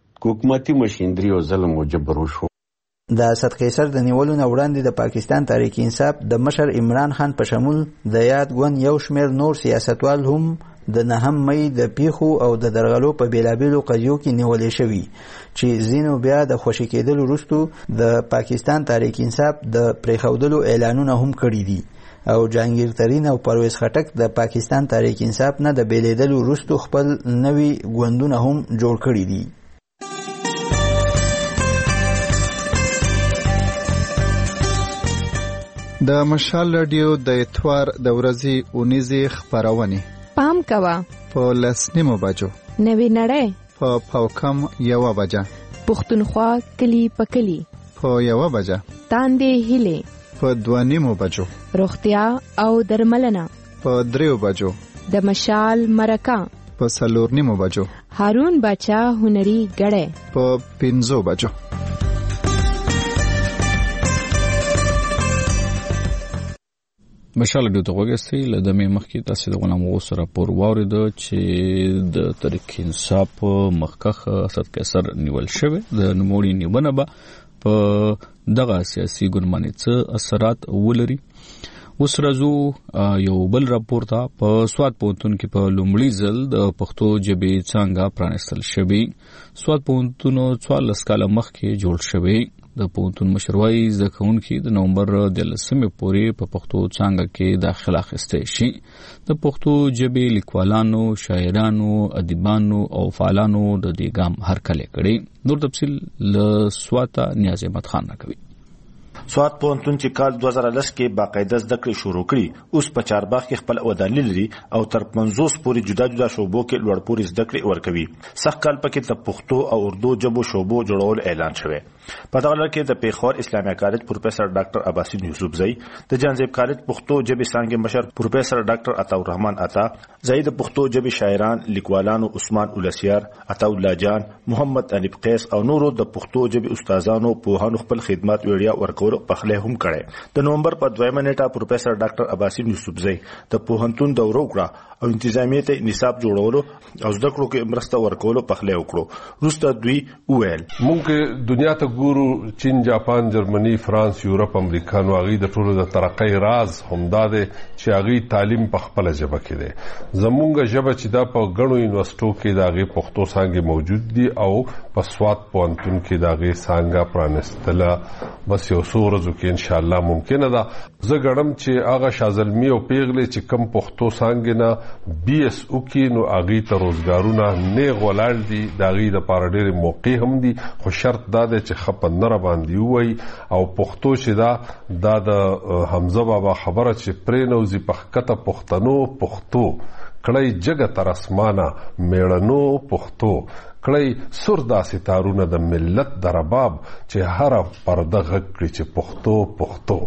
حکومتي مشیندري او ظلم او جبر وشو. د اسد قیصر د نیولو نه وړاندې د پاکستان تحریک انصاف د مشر عمران خان په شمول د یاد ګوند یو شمېر نور سیاستوال هم د نهم مئی د پیښو او د درغلو په بیلابیلو قضیو کې نیولې شوي چې ځینو بیا د خوشي کېدلو وروسته د پاکستان تحریک انصاف د پریښودلو اعلانونه هم کړي دي او جهانگیر ترین او پرویز خټک د پاکستان تحریک انصاف نه د بیلیدلو وروسته خپل نوي ګوندونه هم جوړ کړي دي. د مشال رادیو د اتوار د ورځې اونیزې خبرونه پام کوا په لسنیمو بجو نوی نړۍ په پاوکم یو بجه پښتونخوا کلی پکلی په یو بجه تاندې هله په دوانیمو بجو روغتیا او درملنه په دریو بجو د مشال مرکه په سلورنیمو بجو هارون بچا هنري غړې په پنځو بجو. مشال ډیو ته وګورئ له دمه مخکې تاسو د غلام غوث راپور واورید چې د تحریک انصاف مخکخ اسد قیصر نیول شوی د نوموړي نیونه به په دغه سیاسي ګوند څه اثرات ولري. اوس راځو یو بل راپور ته. په سواد پوهنتون کې په لومړي ځل د پښتو ژبې څانګه پرانیستل شوې. سواد پوهنتون څوارلس کاله مخکې جوړ شوی. د پوهنتون مشروعي زده کوونکي د نومبر د لسمې پورې په پښتو څانګه کې داخله اخیستی شي. د پښتو ژبې لیکوالانو، شاعرانو، ادیبانو او فعالانو د دې ګام هرکلی کړی. نور تفصیل له سواته نیاز احمد خان راکوي. سواد پوهنتون چې کال دوه زره لس کې باقاعده زده کړې شروع کړي، اوس په چارباغ کې خپل ودانۍ لري او تر پنځوس پورې جدا جدا شوبو کې لوړ پورې زده کړې ورکوي. سږ کال پکې د پښتو او اردو ژبو شوبو جوړول اعلان شوی. په دغه لړ کې د پیښور اسلامي کالج پروفیسور ډاکټر عباسین یوسفزئی، د جانزیب کالج پښتو ژبې څانګې مشر پروفیسور ډاکټر عطاالرحمن عطا، زید پښتو ژبې شاعران لیکوالانو عثمان اولسیار، عطاالله جان، محمد انیب قیس او نورو د پښتو ژبې استادانو په هانو خپل خدمات وړیا ورکول ورکولو پخله هم کړي. د نومبر په دویمه نیټه پروفیسور ډاکټر عباسین یوسفزئی د پوهنتون دوره وکړه او انتظامیه ته نصاب جوړولو او زده کړو کې مرسته ورکولو پخله وکړو. روسته دوی وویل مونږ دنیا ته ګورو، چین، جاپان، جرمني، فرانس، یورپ، امریکا، نو هغه د ټولو د ترقۍ راز همدا دی چې هغه تعلیم په خپل ژبه کې دی. زمونږ ژبه چې دا په غنو یونیورسيټو کې دا غي پښتو څنګه موجود دي او په سواد پوهنتون کې دا غي څنګه پرانستله بس یو څو ورځې کې ان شاء الله ممکنه ده. زه ګړم چې هغه شازلمی او پیغلې چې کم پښتو څنګه نه بي اس او کې نو هغه ته روزګارونه نه غوړل دي، دا غي د پاره ډېر موقع هم دي، خو شرط دا دی چې خپل نه باندې وای او پښتو چې دا دا د حمزه بابا خبره چې پرېنوزي پخکته پښتنو پښتو کړي جګه تر اسمانه میړنو پښتو کړي سر داسې تارونه د ملت د رباب چې هر پرده غږ کړي چې پښتو پښتو.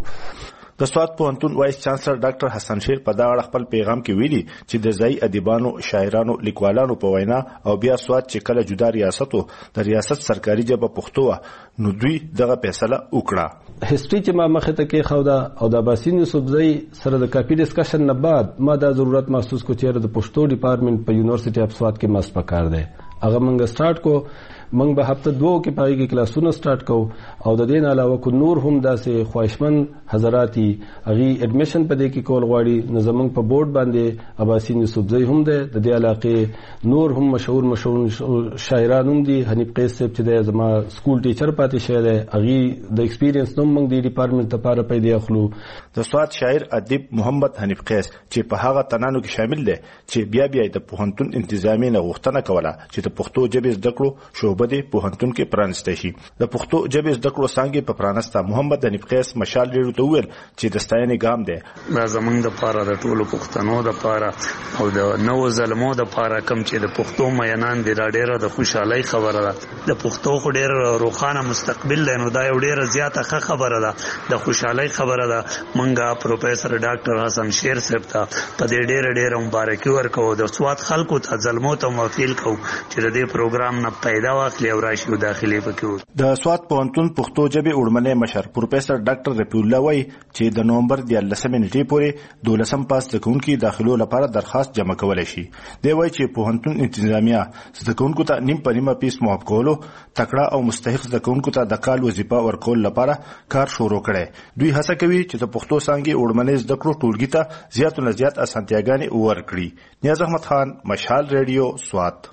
د سواد پوهنتون وایس چانسلر ډاکټر حسن شیر په دا اړه خپل پیغام کې ویلي چې د ځای ادیبانو، شاعرانو، لیکوالانو په وینا او بیا سواد چې کله جدا ریاستو د ریاست سرکاري ژبه پښتو نو دوی دغه فیصله وکړه. هیستوري چې ما مخه ته کې خو دا او د عباسین یوسفزئی سره د کاپی ډسکشن نه بعد ما دا ضرورت محسوس کو چې د پښتو ډپارټمنټ په یونیورسيټي اف سواد کې مست پکار دی. هغه منګه سٹارټ کو منګ به هفته دوه کې پای کې کلاسونه سٹارټ کو او د دې علاوه کو نور هم داسې خواهشمن حضراتی اغي اډمیشن په دې کې کول غواړي. نو زمنګ په بورډ باندې عباسین یوسفزئی هم ده، د دې علاقې نور هم مشهور مشهور شاعران هم دي. حنیف قیس صاحب چې د زما سکول ټیچر پاتې شه ده، اغي د ایکسپیرینس نوم موږ د ډپارټمنټ لپاره پیدا اخلو. د سواد شاعر ادیب محمد حنیف قیس چې په هغه تنانو کې شامل دي چې بیا بیا د پوهنتون انتظامی نه غوښتنه کوله چې د پښتو ژبې زده کړو شوبه د پوهنتون کې پرانسته شي. د پښتو ژبې زده کړو څنګه په پرانسته محمد حنیف قیس مشال ډیرو ته ویل چې د ستاینې ګام دی. دا زمونږ د پاره د ټولو پښتنو د پاره او د نو ظلمو د پاره کم چې د پښتو مینان دي ډیره د خوشحالي خبره ده. د پښتو خو ډیر روښانه مستقبل دی، نو دا یو ډیره زیاته ښه خبره ده، د خوشحالي خبره ده. مونږه پروفیسور ډاکټر حسن شیر صاحب ته په دې ډیره ډیره مبارکي ورکو. د سواد خلکو ته ظلمو ته موافیل کو چې د دې پروګرام نه پیدا واخلي او راشي داخلي پکې. د سواد پوهنتون پښتو ژبې اړمنې مشر پروفیسور ډاکټر رفیع الله وایي چې د نومبر د لسمې نیټې پورې دولسم پاس زدهکوونکي داخلو لپاره درخواست جمع کولی شي. دی وایي چې پوهنتون انتظامیه زدهکوونکو ته نیم په نیمه پیس معاف کولو، تکړه او مستحق زدهکوونکو ته د کال وظیفه ورکول لپاره کار شروع کړي. دوی هڅه کوي چې د پښتو څانګې اړمنې زده کړو ټولګي ته زیات نه زیات اسانتیاګانې ورکړي. نیاز احمد خان، مشال ریډیو، سواد.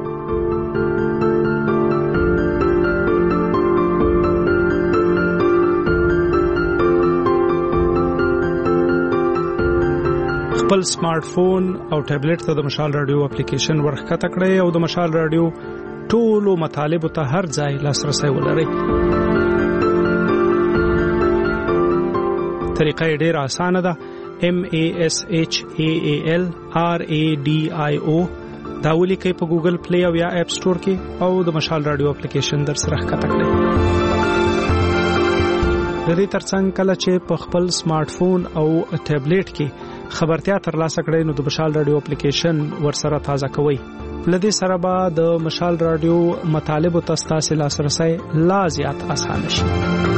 خپل سمارټ فون او ټابلیټ ته د مشال رادیو اپلیکیشن ورخکته کړئ او د مشال رادیو ټولو مطالبه ته هر ځای لاسرسي ولرئ. طریقه ډېره اسانه ده. M A S H A A L R A D I O دا ولیکئ په ګوګل پلی او یا اپ سٹور کې او د مشال رادیو اپلیکیشن در سره ښکته کړئ. د دې ترڅنګ کله چې په خپل سمارټ فون او ټابلیټ کې خبرتیا ترلاسه کړئ نو د مشال رادیو اپلیکیشن ورسره تازه کوئ. لدې سره به د مشال رادیو مطالبو ته ستاسو لاسرسي لا زیات اسانه شي.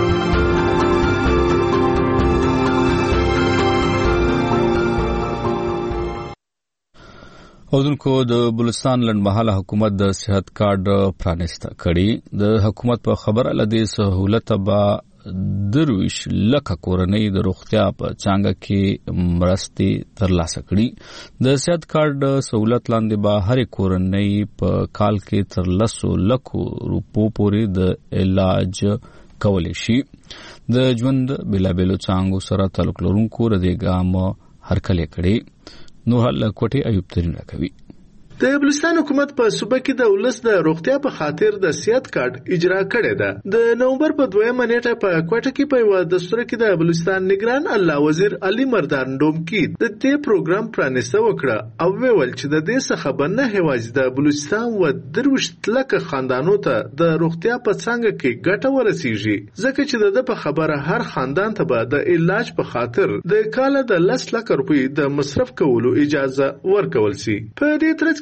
اوردونکو د بلوچستان لنډمهاله حکومت د صحت کارت پرانسته کړي. د حکومت په خبره لدې سہولت به درویش لکه کورنۍ د روغتیا په څنګه کې مرستې ترلاسه کړي. د صحت کارت سہولت لاندې به هر کورنۍ په کال کې تر لسو لکو روپو پورې د علاج کولی شي. د ژوند بېلابېلو څانګو سره تعلق لرونکو د دې ګام هرکلی کړي. نو هله کوټي ایوب ترين راکوي. د بلوچستان حکومت په صوبه کې د ولس د روغتیا په خاطر د صحت کارت اجرا کړی ده. د نومبر په دویمه نیټه په کوټه کې په یو دستور کې د بلوچستان نگران الله وزیر علي مردان ډومکی د دې پروګرام پرانیسته وکړه او ویل چې د دې څخه بنه هواز د بلوچستان و دروشت لکه خاندانو ته د روغتیا په څنګه کې ګټه ورسیږي، ځکه چې د په خبره هر خاندان ته به د علاج په خاطر د کال د لس لک روپۍ د مصرف کولو اجازه ورکول شي. په دې ترڅ کې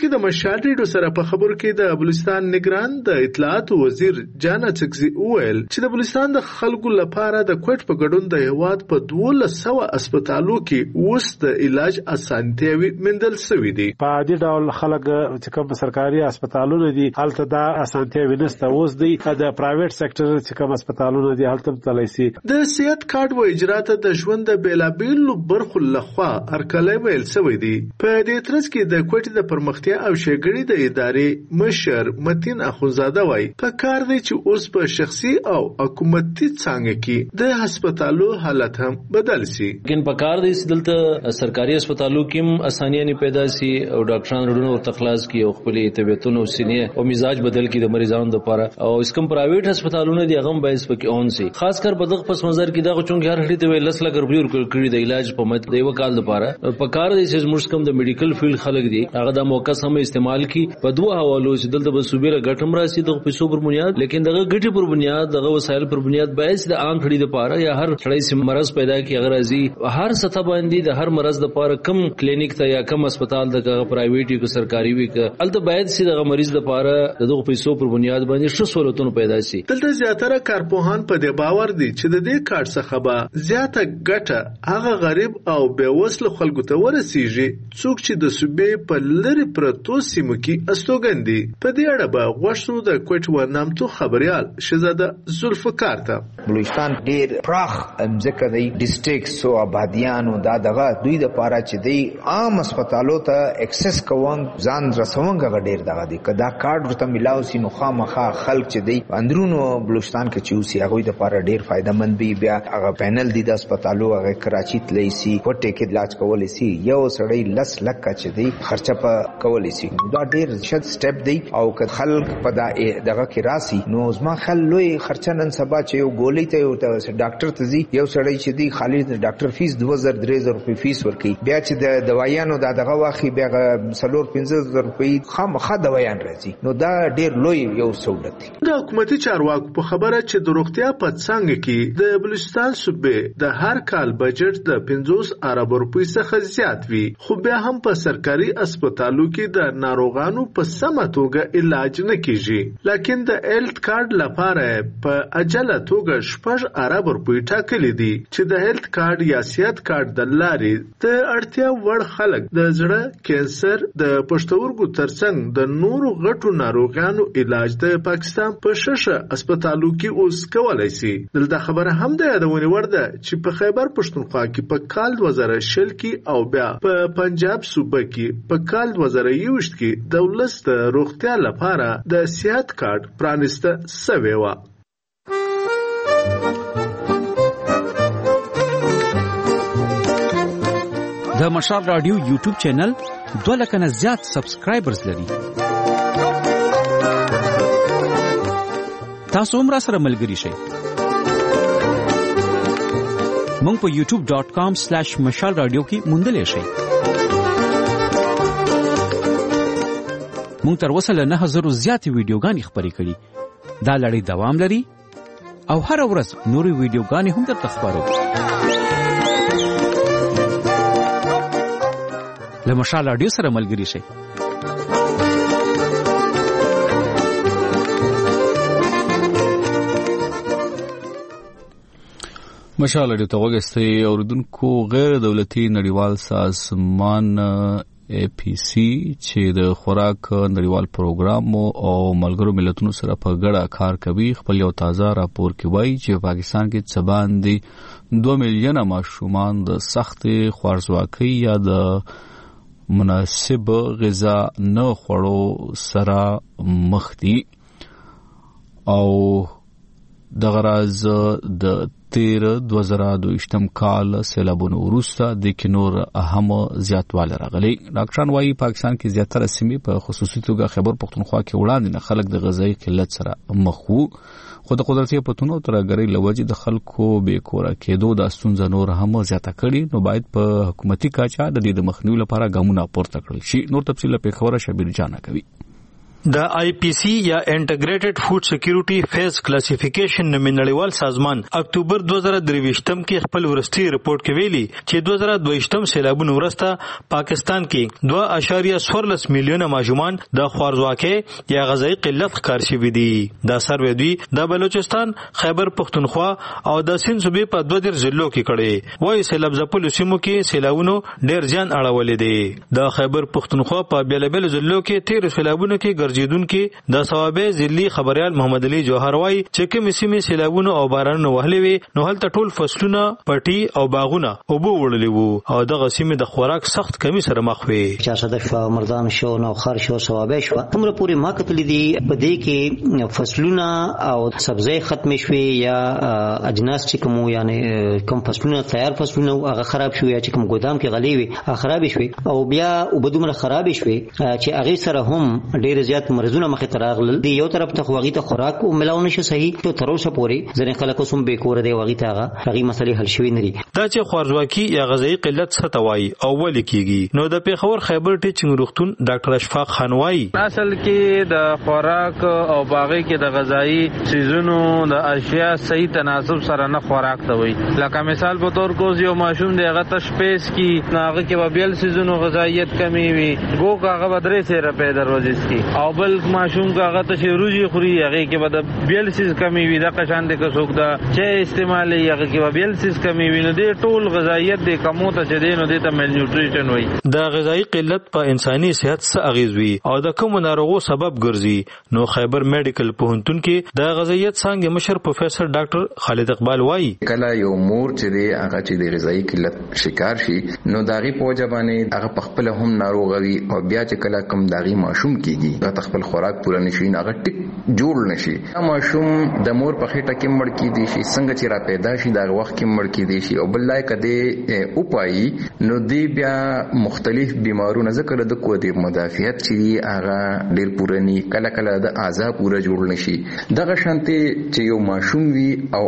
کې د مشال ریډیو سره په خبرو کې د بلوچستان نگران د اطلاعات وزیر جانا چکزي وویل چې د بلوچستان د خلکو لپاره د کوټ په ګډون د هیواد په دولس سوه هسپتالو کې اوس د علاج اسانتیاوي مندل شوې دي. په دې ډول خلک چې کوم سرکاري هسپتالونه دي هلته دا اسانتیاوي نشته. اوس دی د پرایویټ سېکټر چې کوم هسپتالونه دي هلته تللی سي. د صحت کارت و اجرات د ژوند د بیلابیلو برخو لخوا هرکلی ویل شوی دی. په دې ترڅ کې د کوټې د پرمختیا او ښېګڼې د ادارې مشر متین اخونزاده وایي په کار دی چې اوس په شخصي او حکومتي څانګه کې د هسپتالو حالت هم بدل سي. ګن په کار دی چې دلته سرکاري هسپتالو کې هم اسانیاں پیدا سي او ډاکټران رډونو ورته خلاص کی او خپل طبيعتونو سینې او مزاج بدل کی د مریضانو لپاره او اس کوم پرایویټ هسپتالونو دی هغه باعث پکې اون سي. خاص کر په دغه پس منظر کې دا چونګ هر هډې ته لس لک روپۍ ورکړي د علاج په مت دی وکال لپاره په کار دی چې موږ کوم د میډیکل فیلډ خلک دي هغه د موقع سم استعمال کی په دوه حوالو چې دلته به صوبې له ګټم راسي د پیسو پر بنیاد لیکن دغه ګټي پر بنیاد دغه وسایل پر بنیاد باعث د عام خړې لپاره یا هر خړې سم مرز پیدا کی اگر ازي هر سطح باندې د هر مرز لپاره کم کلینیک ته یا کم هسپتال د پرایویټي کو سرکاري وی ک الته باید سي دغه مریض لپاره دغه پیسو پر بنیاد باندې ښه سہولتونه پیدا شي. دلته زیاتره کارپوهان په دې باور دي چې د دې کارت څخه به زیاته ګټه هغه غریب او بیوسله خلکو ته ورسیږي څوک چې د صوبې په لری پرتو سیمو کې استوګن دي. په دې اړه به غوښتو د کوټ و نامتو خبريال شهزاده زلفقار ته بلوچستان ډیر پراخ ځکه د ډیسټریکټس او آبادیانو دا دغه دوی د پاره چې دی عام هسپتالو ته اکسس کوون ځان رسونګه ډیر دغه دي کدا کارت ورته ملاو سي نو خامخا خلک چې دی اندرونو بلوچستان کې چې اوسي هغه د پاره ډیر فائدہ مند وي. بیا هغه پینل دي د هسپتالو هغه کراچي تللی سي پټه کې علاج کولای سي یو سړی لس لک چې دی خرچه په کولای سي. دا ډیر شد سټپ دی او که خلک په دغه کې راسي نو زما خل لوی خرچه نن سبا چې یو ګولې ته یو ډاکټر ته ځي یو سړی چې دی خالي د ډاکټر فیس دوه زره درې زره روپۍ فیس ورکوي بیا چې د دوايانو د دغه واخی بیا سلور پنځه زره روپۍ خامخا دوايان راځي نو دا ډیر لوی یو سہولت دی. د حکومتي چارواکو په خبره چې د روغتیا په څنګه کې د بلوچستان صوبې د هر کال بجټ د پنځوس ارب روپۍ څخه زیات وي خو بیا هم په سرکاري هسپتالو کې د ناروغانو په سمه توګه علاج نه کیږي. لکه د هیلث کارت لپاره په اجله توګه شپږ ارب روپۍ ټاکلي دي چې د هیلث کارت یا صحت کارت د لارې د اړتیا وړ خلک د زړه کینسر د پښتورګو ترڅنګ د نورو غټو ناروغانو علاج د پاکستان په ششه هسپتالو کې اوس کولای شي. دلته خبره هم د یادونې وړ ده چې په خیبر پښتونخوا کې په کال دوه زره شل کې او بیا په پنجاب صوبه کې په کال دوه زره یوویشت کې د ولس د روغتیا لپاره د صحت کارت پرانسته سوی و. د مشال رادیو یوټیوب چینل دوه لک نه زیات سبسکرایبرز لري. تاسو هم را سره ملګري شئ. مونږ په یوټیوب ډاٹ کام سلیش مشال رادیو کې موندلی شئ. مونږ تر اوسه له نه زرو زیاتې ویډیوګانې خپرې کړي. دا لړۍ دوام لري او هره ورځ نورې ویډیوګانې هم درته خپروو. له مشال رادیو سره ملګري شئ. مشال رادیو ته وګورئ اوردونکو غیر دولتي نړیوال سازمان ای پی سی چې د خوراک نړیوال پروګرام او ملګرو ملتونو سره په ګډه کار کوي خپل یو تازه راپور کې وایي چې پاکستان کې څه باندې دوه میلیونه ماشومان د سخت خوارځواکۍ یا د مناسب غذا نه خوړو سره مخ دي او د غراز د تیر دوه زره دویشتم کال سیلابونو وروسته د کینور اهم زیاتوالی راغلی. ډاکټران وايي پاکستان کې زیاتره سیمې په خصوصي توګه خیبر پښتونخوا کې وړاندې نه خلک د غذایي قلت سره مخ وو خو د قدرتي پتونو ترګری لوجې د خلکو بې کوره کېدو د ستونزې نور هم زیاته کړي نو باید په حکومتي کاچا د دې د مخنیوي لپاره ګامونه پورته کړل شي. نور تفصیل په خبره شبیر جانا کوي. د آی پی سی یا انټیګریټډ فود سکیورټي فیز کلاسیفیکیشن نومینړیوال سازمان اکتوبر دوه زره درویشتم کې خپل ورستي رپورت کې ویلي چې دوه زره دویشتم سیلابونو وروسته پاکستان کې دوه اعشاریه څوارلس میلیونه ماشومان د خوارځواکۍ یا غذایی قلت ښکار شوي دي. دا سروې دوی د بلوچستان، خیبر پښتونخوا او د سند صوبې په دوه دېرش ضلعو کې کړي. وایي سیلاب ځپلو سیمو کې سیلابونو ډېر زیان اړولی دی. د خیبر پښتونخوا په بېلابېلو ضلعو کې تېرو سیلابونو کې ګرځېدونکي د صوابۍ ضلعي خبریال محمد علي جوهر وایي چې کومې سیمې سیلابونو او بارانونو وهلې وي نو هلته ټول فصلونه، پټي او باغونه اوبه وړلي وو او دغه سیمې د خوراک سخت کمی سره مخ وي. چارسده شو، مردان شو، نوخر شو، صوابۍ شو، همره پورې ما کتلې دي په دې کې فصلونه او سبزی ختم شوي یا اجناس چې کوم یعنی کوم فصلونه تیار فصلونه هغه خراب شوي یا چې کوم ګودام کې غلي وي هغه خراب شوي او بیا وبدومره خراب شوي چې هغه سره هم ډېر زیات مرزونه مخې ته راغلل. دی یو طرف ته خوږی ته خوراک او ملاو نشي صحیح ته تر اوسه پورې ځنې خلکو سم به کور دی وغي ته هغه مسلې حل شوي نه دي. دا چې خوارځواکي یا غذایی قلت څه ته وایي او ولې کیږي نو د پیښور خیبر ټیچنګ روغتون ډاکټر اشفاق خان وایي اصل کې د خوراک او باغې کې د غذایی سيزونو د اشیاء صحیح تناسب سره نه خوراک ته وایي. لکه مثال په تور کو یو ماشوم دی هغه تشپیس کی ناغه کې وبیل سيزونو غذایت کمی وي ګو کاغه بدرې سره په دروازې کی او بل ماشوم کاغه ته روزي خوري هغه کې بد بیل سیز کمی وي د قشان د کڅوک دا چې استعمال هغه کې بیل سیز کمی وي نو د ټول غذایت د کمو ته چې دینو د ته مل نیوټریشن وي. د غذایی قلت په انساني صحت څه اغیز وي او د کوم ناروغو سبب ګرځي نو خیبر میډیکل پوهنتون کې د غذایت څنګه مشر پروفیسور ډاکټر خالد اقبال وایي کله یو مور چې دی هغه چې د غذایی قلت شکار شي نو داغي په وجبانه هغه په خپل هم ناروغ وي او بیا چې کله کم داغي ماشوم کیږي هغه خپل خوراک پوره نشي هغه ټیک جوړ نشي. ماشوم د مور په خېټه کې مړ کی دي شي څنګه چې را پیدا شي دا وخت کې مړ کی دي شي او بل لای کده او پای نو دی بیا مختلف بیمارونه ذکر د قوت مدافعت چې هغه ډیر پورني کله کله د اعضاء پوره جوړ نشي. دغه شانته چې یو ماشوم وي او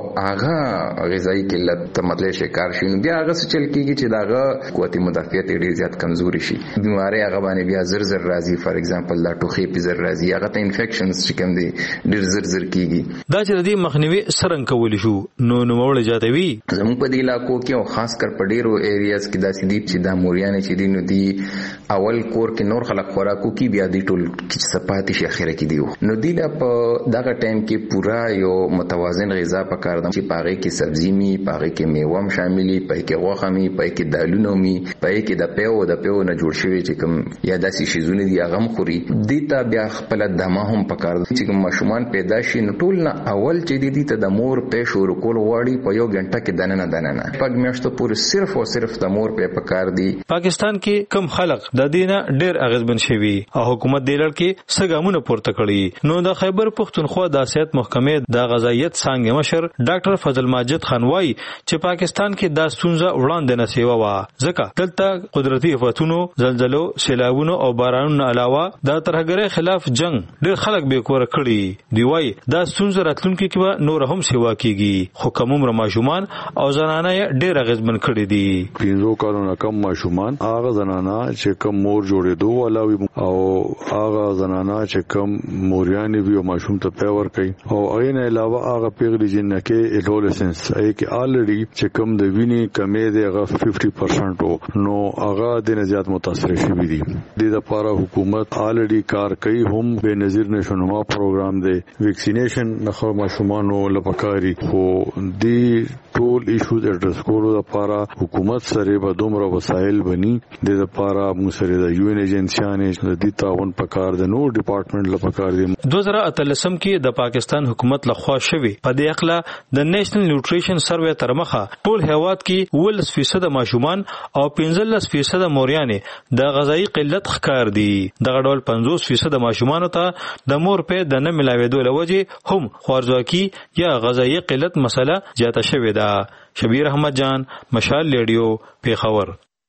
هغه غذایی قلت ته مطلب شکار شي نو بیا هغه څه چل کیږي چې داغه قوت مدافعت ډیر زیات کمزوري شي بیماری هغه باندې بیا زر زر راځي. فار ایگزامپل دا ټوخي په زر راځي هغه ته انفیکشنز چې کوم دي ډیر زر زر کیږي. دا چې د دې مخنیوي څرنګه کولی شو نو نو وړ جاتوي زموږ په دې علاقو کې او خاص کر په ډیرو ایریاز کې دا سدي چې دا موریان چې دي نو دي اول کور کې نور خلک خوراکو کې بیا دي ټول کې صفاتي شي اخره کې دی نو دی دا په دغه ټایم کې پورا یو متوازن غذا پکار دم چې پاره کې سبزی می پاره کې میوه هم شاملي پای کې غوښه می پای کې دالونه می پای کې د پیو د پیو نه جوړ شوی چې کوم یا داسې شیزونه دي هغه خوري دیتا بیا خپل دمه هم پکار چې کوم ماشومان پیدا شي نو ټول نه اول چې دی ته د مور په شروع کول غواړي په یو غنټه کې دننه دننه پګ میاشتو پورې صرف او صرف د مور په پکار دی. پاکستان کې کم خلک د دینه ډېر اغیزمن شوي او حکومت د لړ کې سګامونه پورته کړي نو د خیبر پښتونخوا د سیاست محکمې د غذایت څنګه مشر ډاکټر فضل ماجد خان وایي چې پاکستان کې د ستونزه وړاندې نه سیوا وا ځکه دلته قدرتي آفتونو زلزلو سیلابونو او بارانونو علاوه د ترهګرۍ خلاف جنگ ډېر خلک به کور کړي دی. وایي دا ستونزه راتلونکي کې نور هم سیوا کیږي خو کوم ماشومان او زنانه ډېر اغیزمن کړي دي. پینځو کارونه کم ماشومان هغه زنانه چې کم مور جوړېدو علاوه او هغه زنانه چې کم موریانې وي او ماشوم ته پیور کوي او هغه نه علاوه هغه پیغلي جنکه ایډولسنس ای کې الریډي چې کم د وینې کمې دی هغه پنځه پرسنټ نو هغه د زیات متاثر شوي دي. د لپاره حکومت الریډي کار کوي هم به نظیر نشونما پروګرام دی ویکسینیشن نخو ماشومانو لپاره خو دی ټول ایشوز اډرس کولو لپاره حکومت سره به دومره وسایل بني د لپاره موږ سره د یو ان ایجنسیانې د دې تعاون پکار د نو ډپارټمنټ لپاره دی. دوه زره اتلسم کې د پاکستان حکومت لخوا شوی په دې اخلا د نېشنل نیوټریشن سروې تر مخه ټول هیواد کې ولس فیصد ماشومان او پنځلس فیصد موریانې د غذایی قلت ښکار دي. دغه ډول پنځوس فیصد ماشومان ته د مور په د نه ملاوېدو لوجه هم خوارځواکي یا غذایی قلت مسله زیاته شوې ده. شبیر احمد جان، مشال ریډیو، پیښور.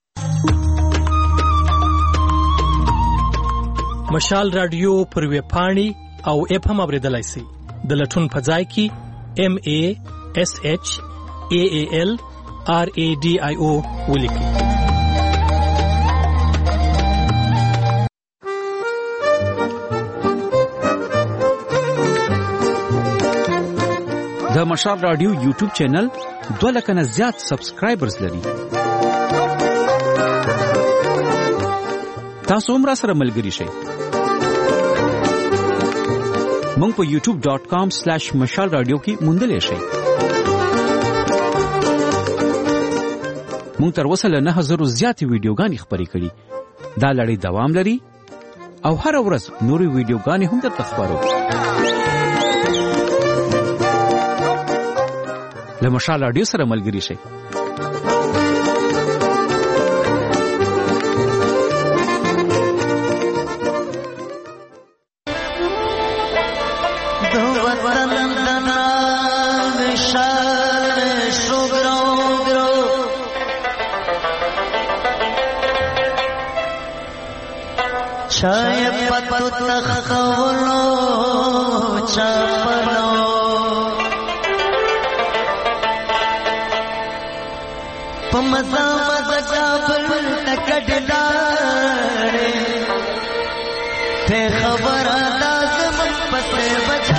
مشال رادیو پر ویب پاڼې او اپ هم اوریدلای شئ. د لټون په ځای کې ام ا اس اچ ا ا ال ار ا ډي آی او ولیکئ. د مشال رادیو یوټیوب چینل دوه لکه نه زیات سبسکرایبرز لري. تاسو هم را سره ملګري شئ. مونږ په یوټیوب ډاٹ کام سلیش مشال رادیو کې موندلی شئ. مونږ تر اوسه له نه هزارو زیاتې ویډیوګانې خپرې کړي. دا لړۍ دوام لري او هر ورځ نورې ویډیوګانې هم درته خپرو. له مشال رادیو سره ملګري شئ. چای پتو تخولو چپلو پمزا مزا کابل تکڑ لاڑے تے خبر آداز من پسے بچ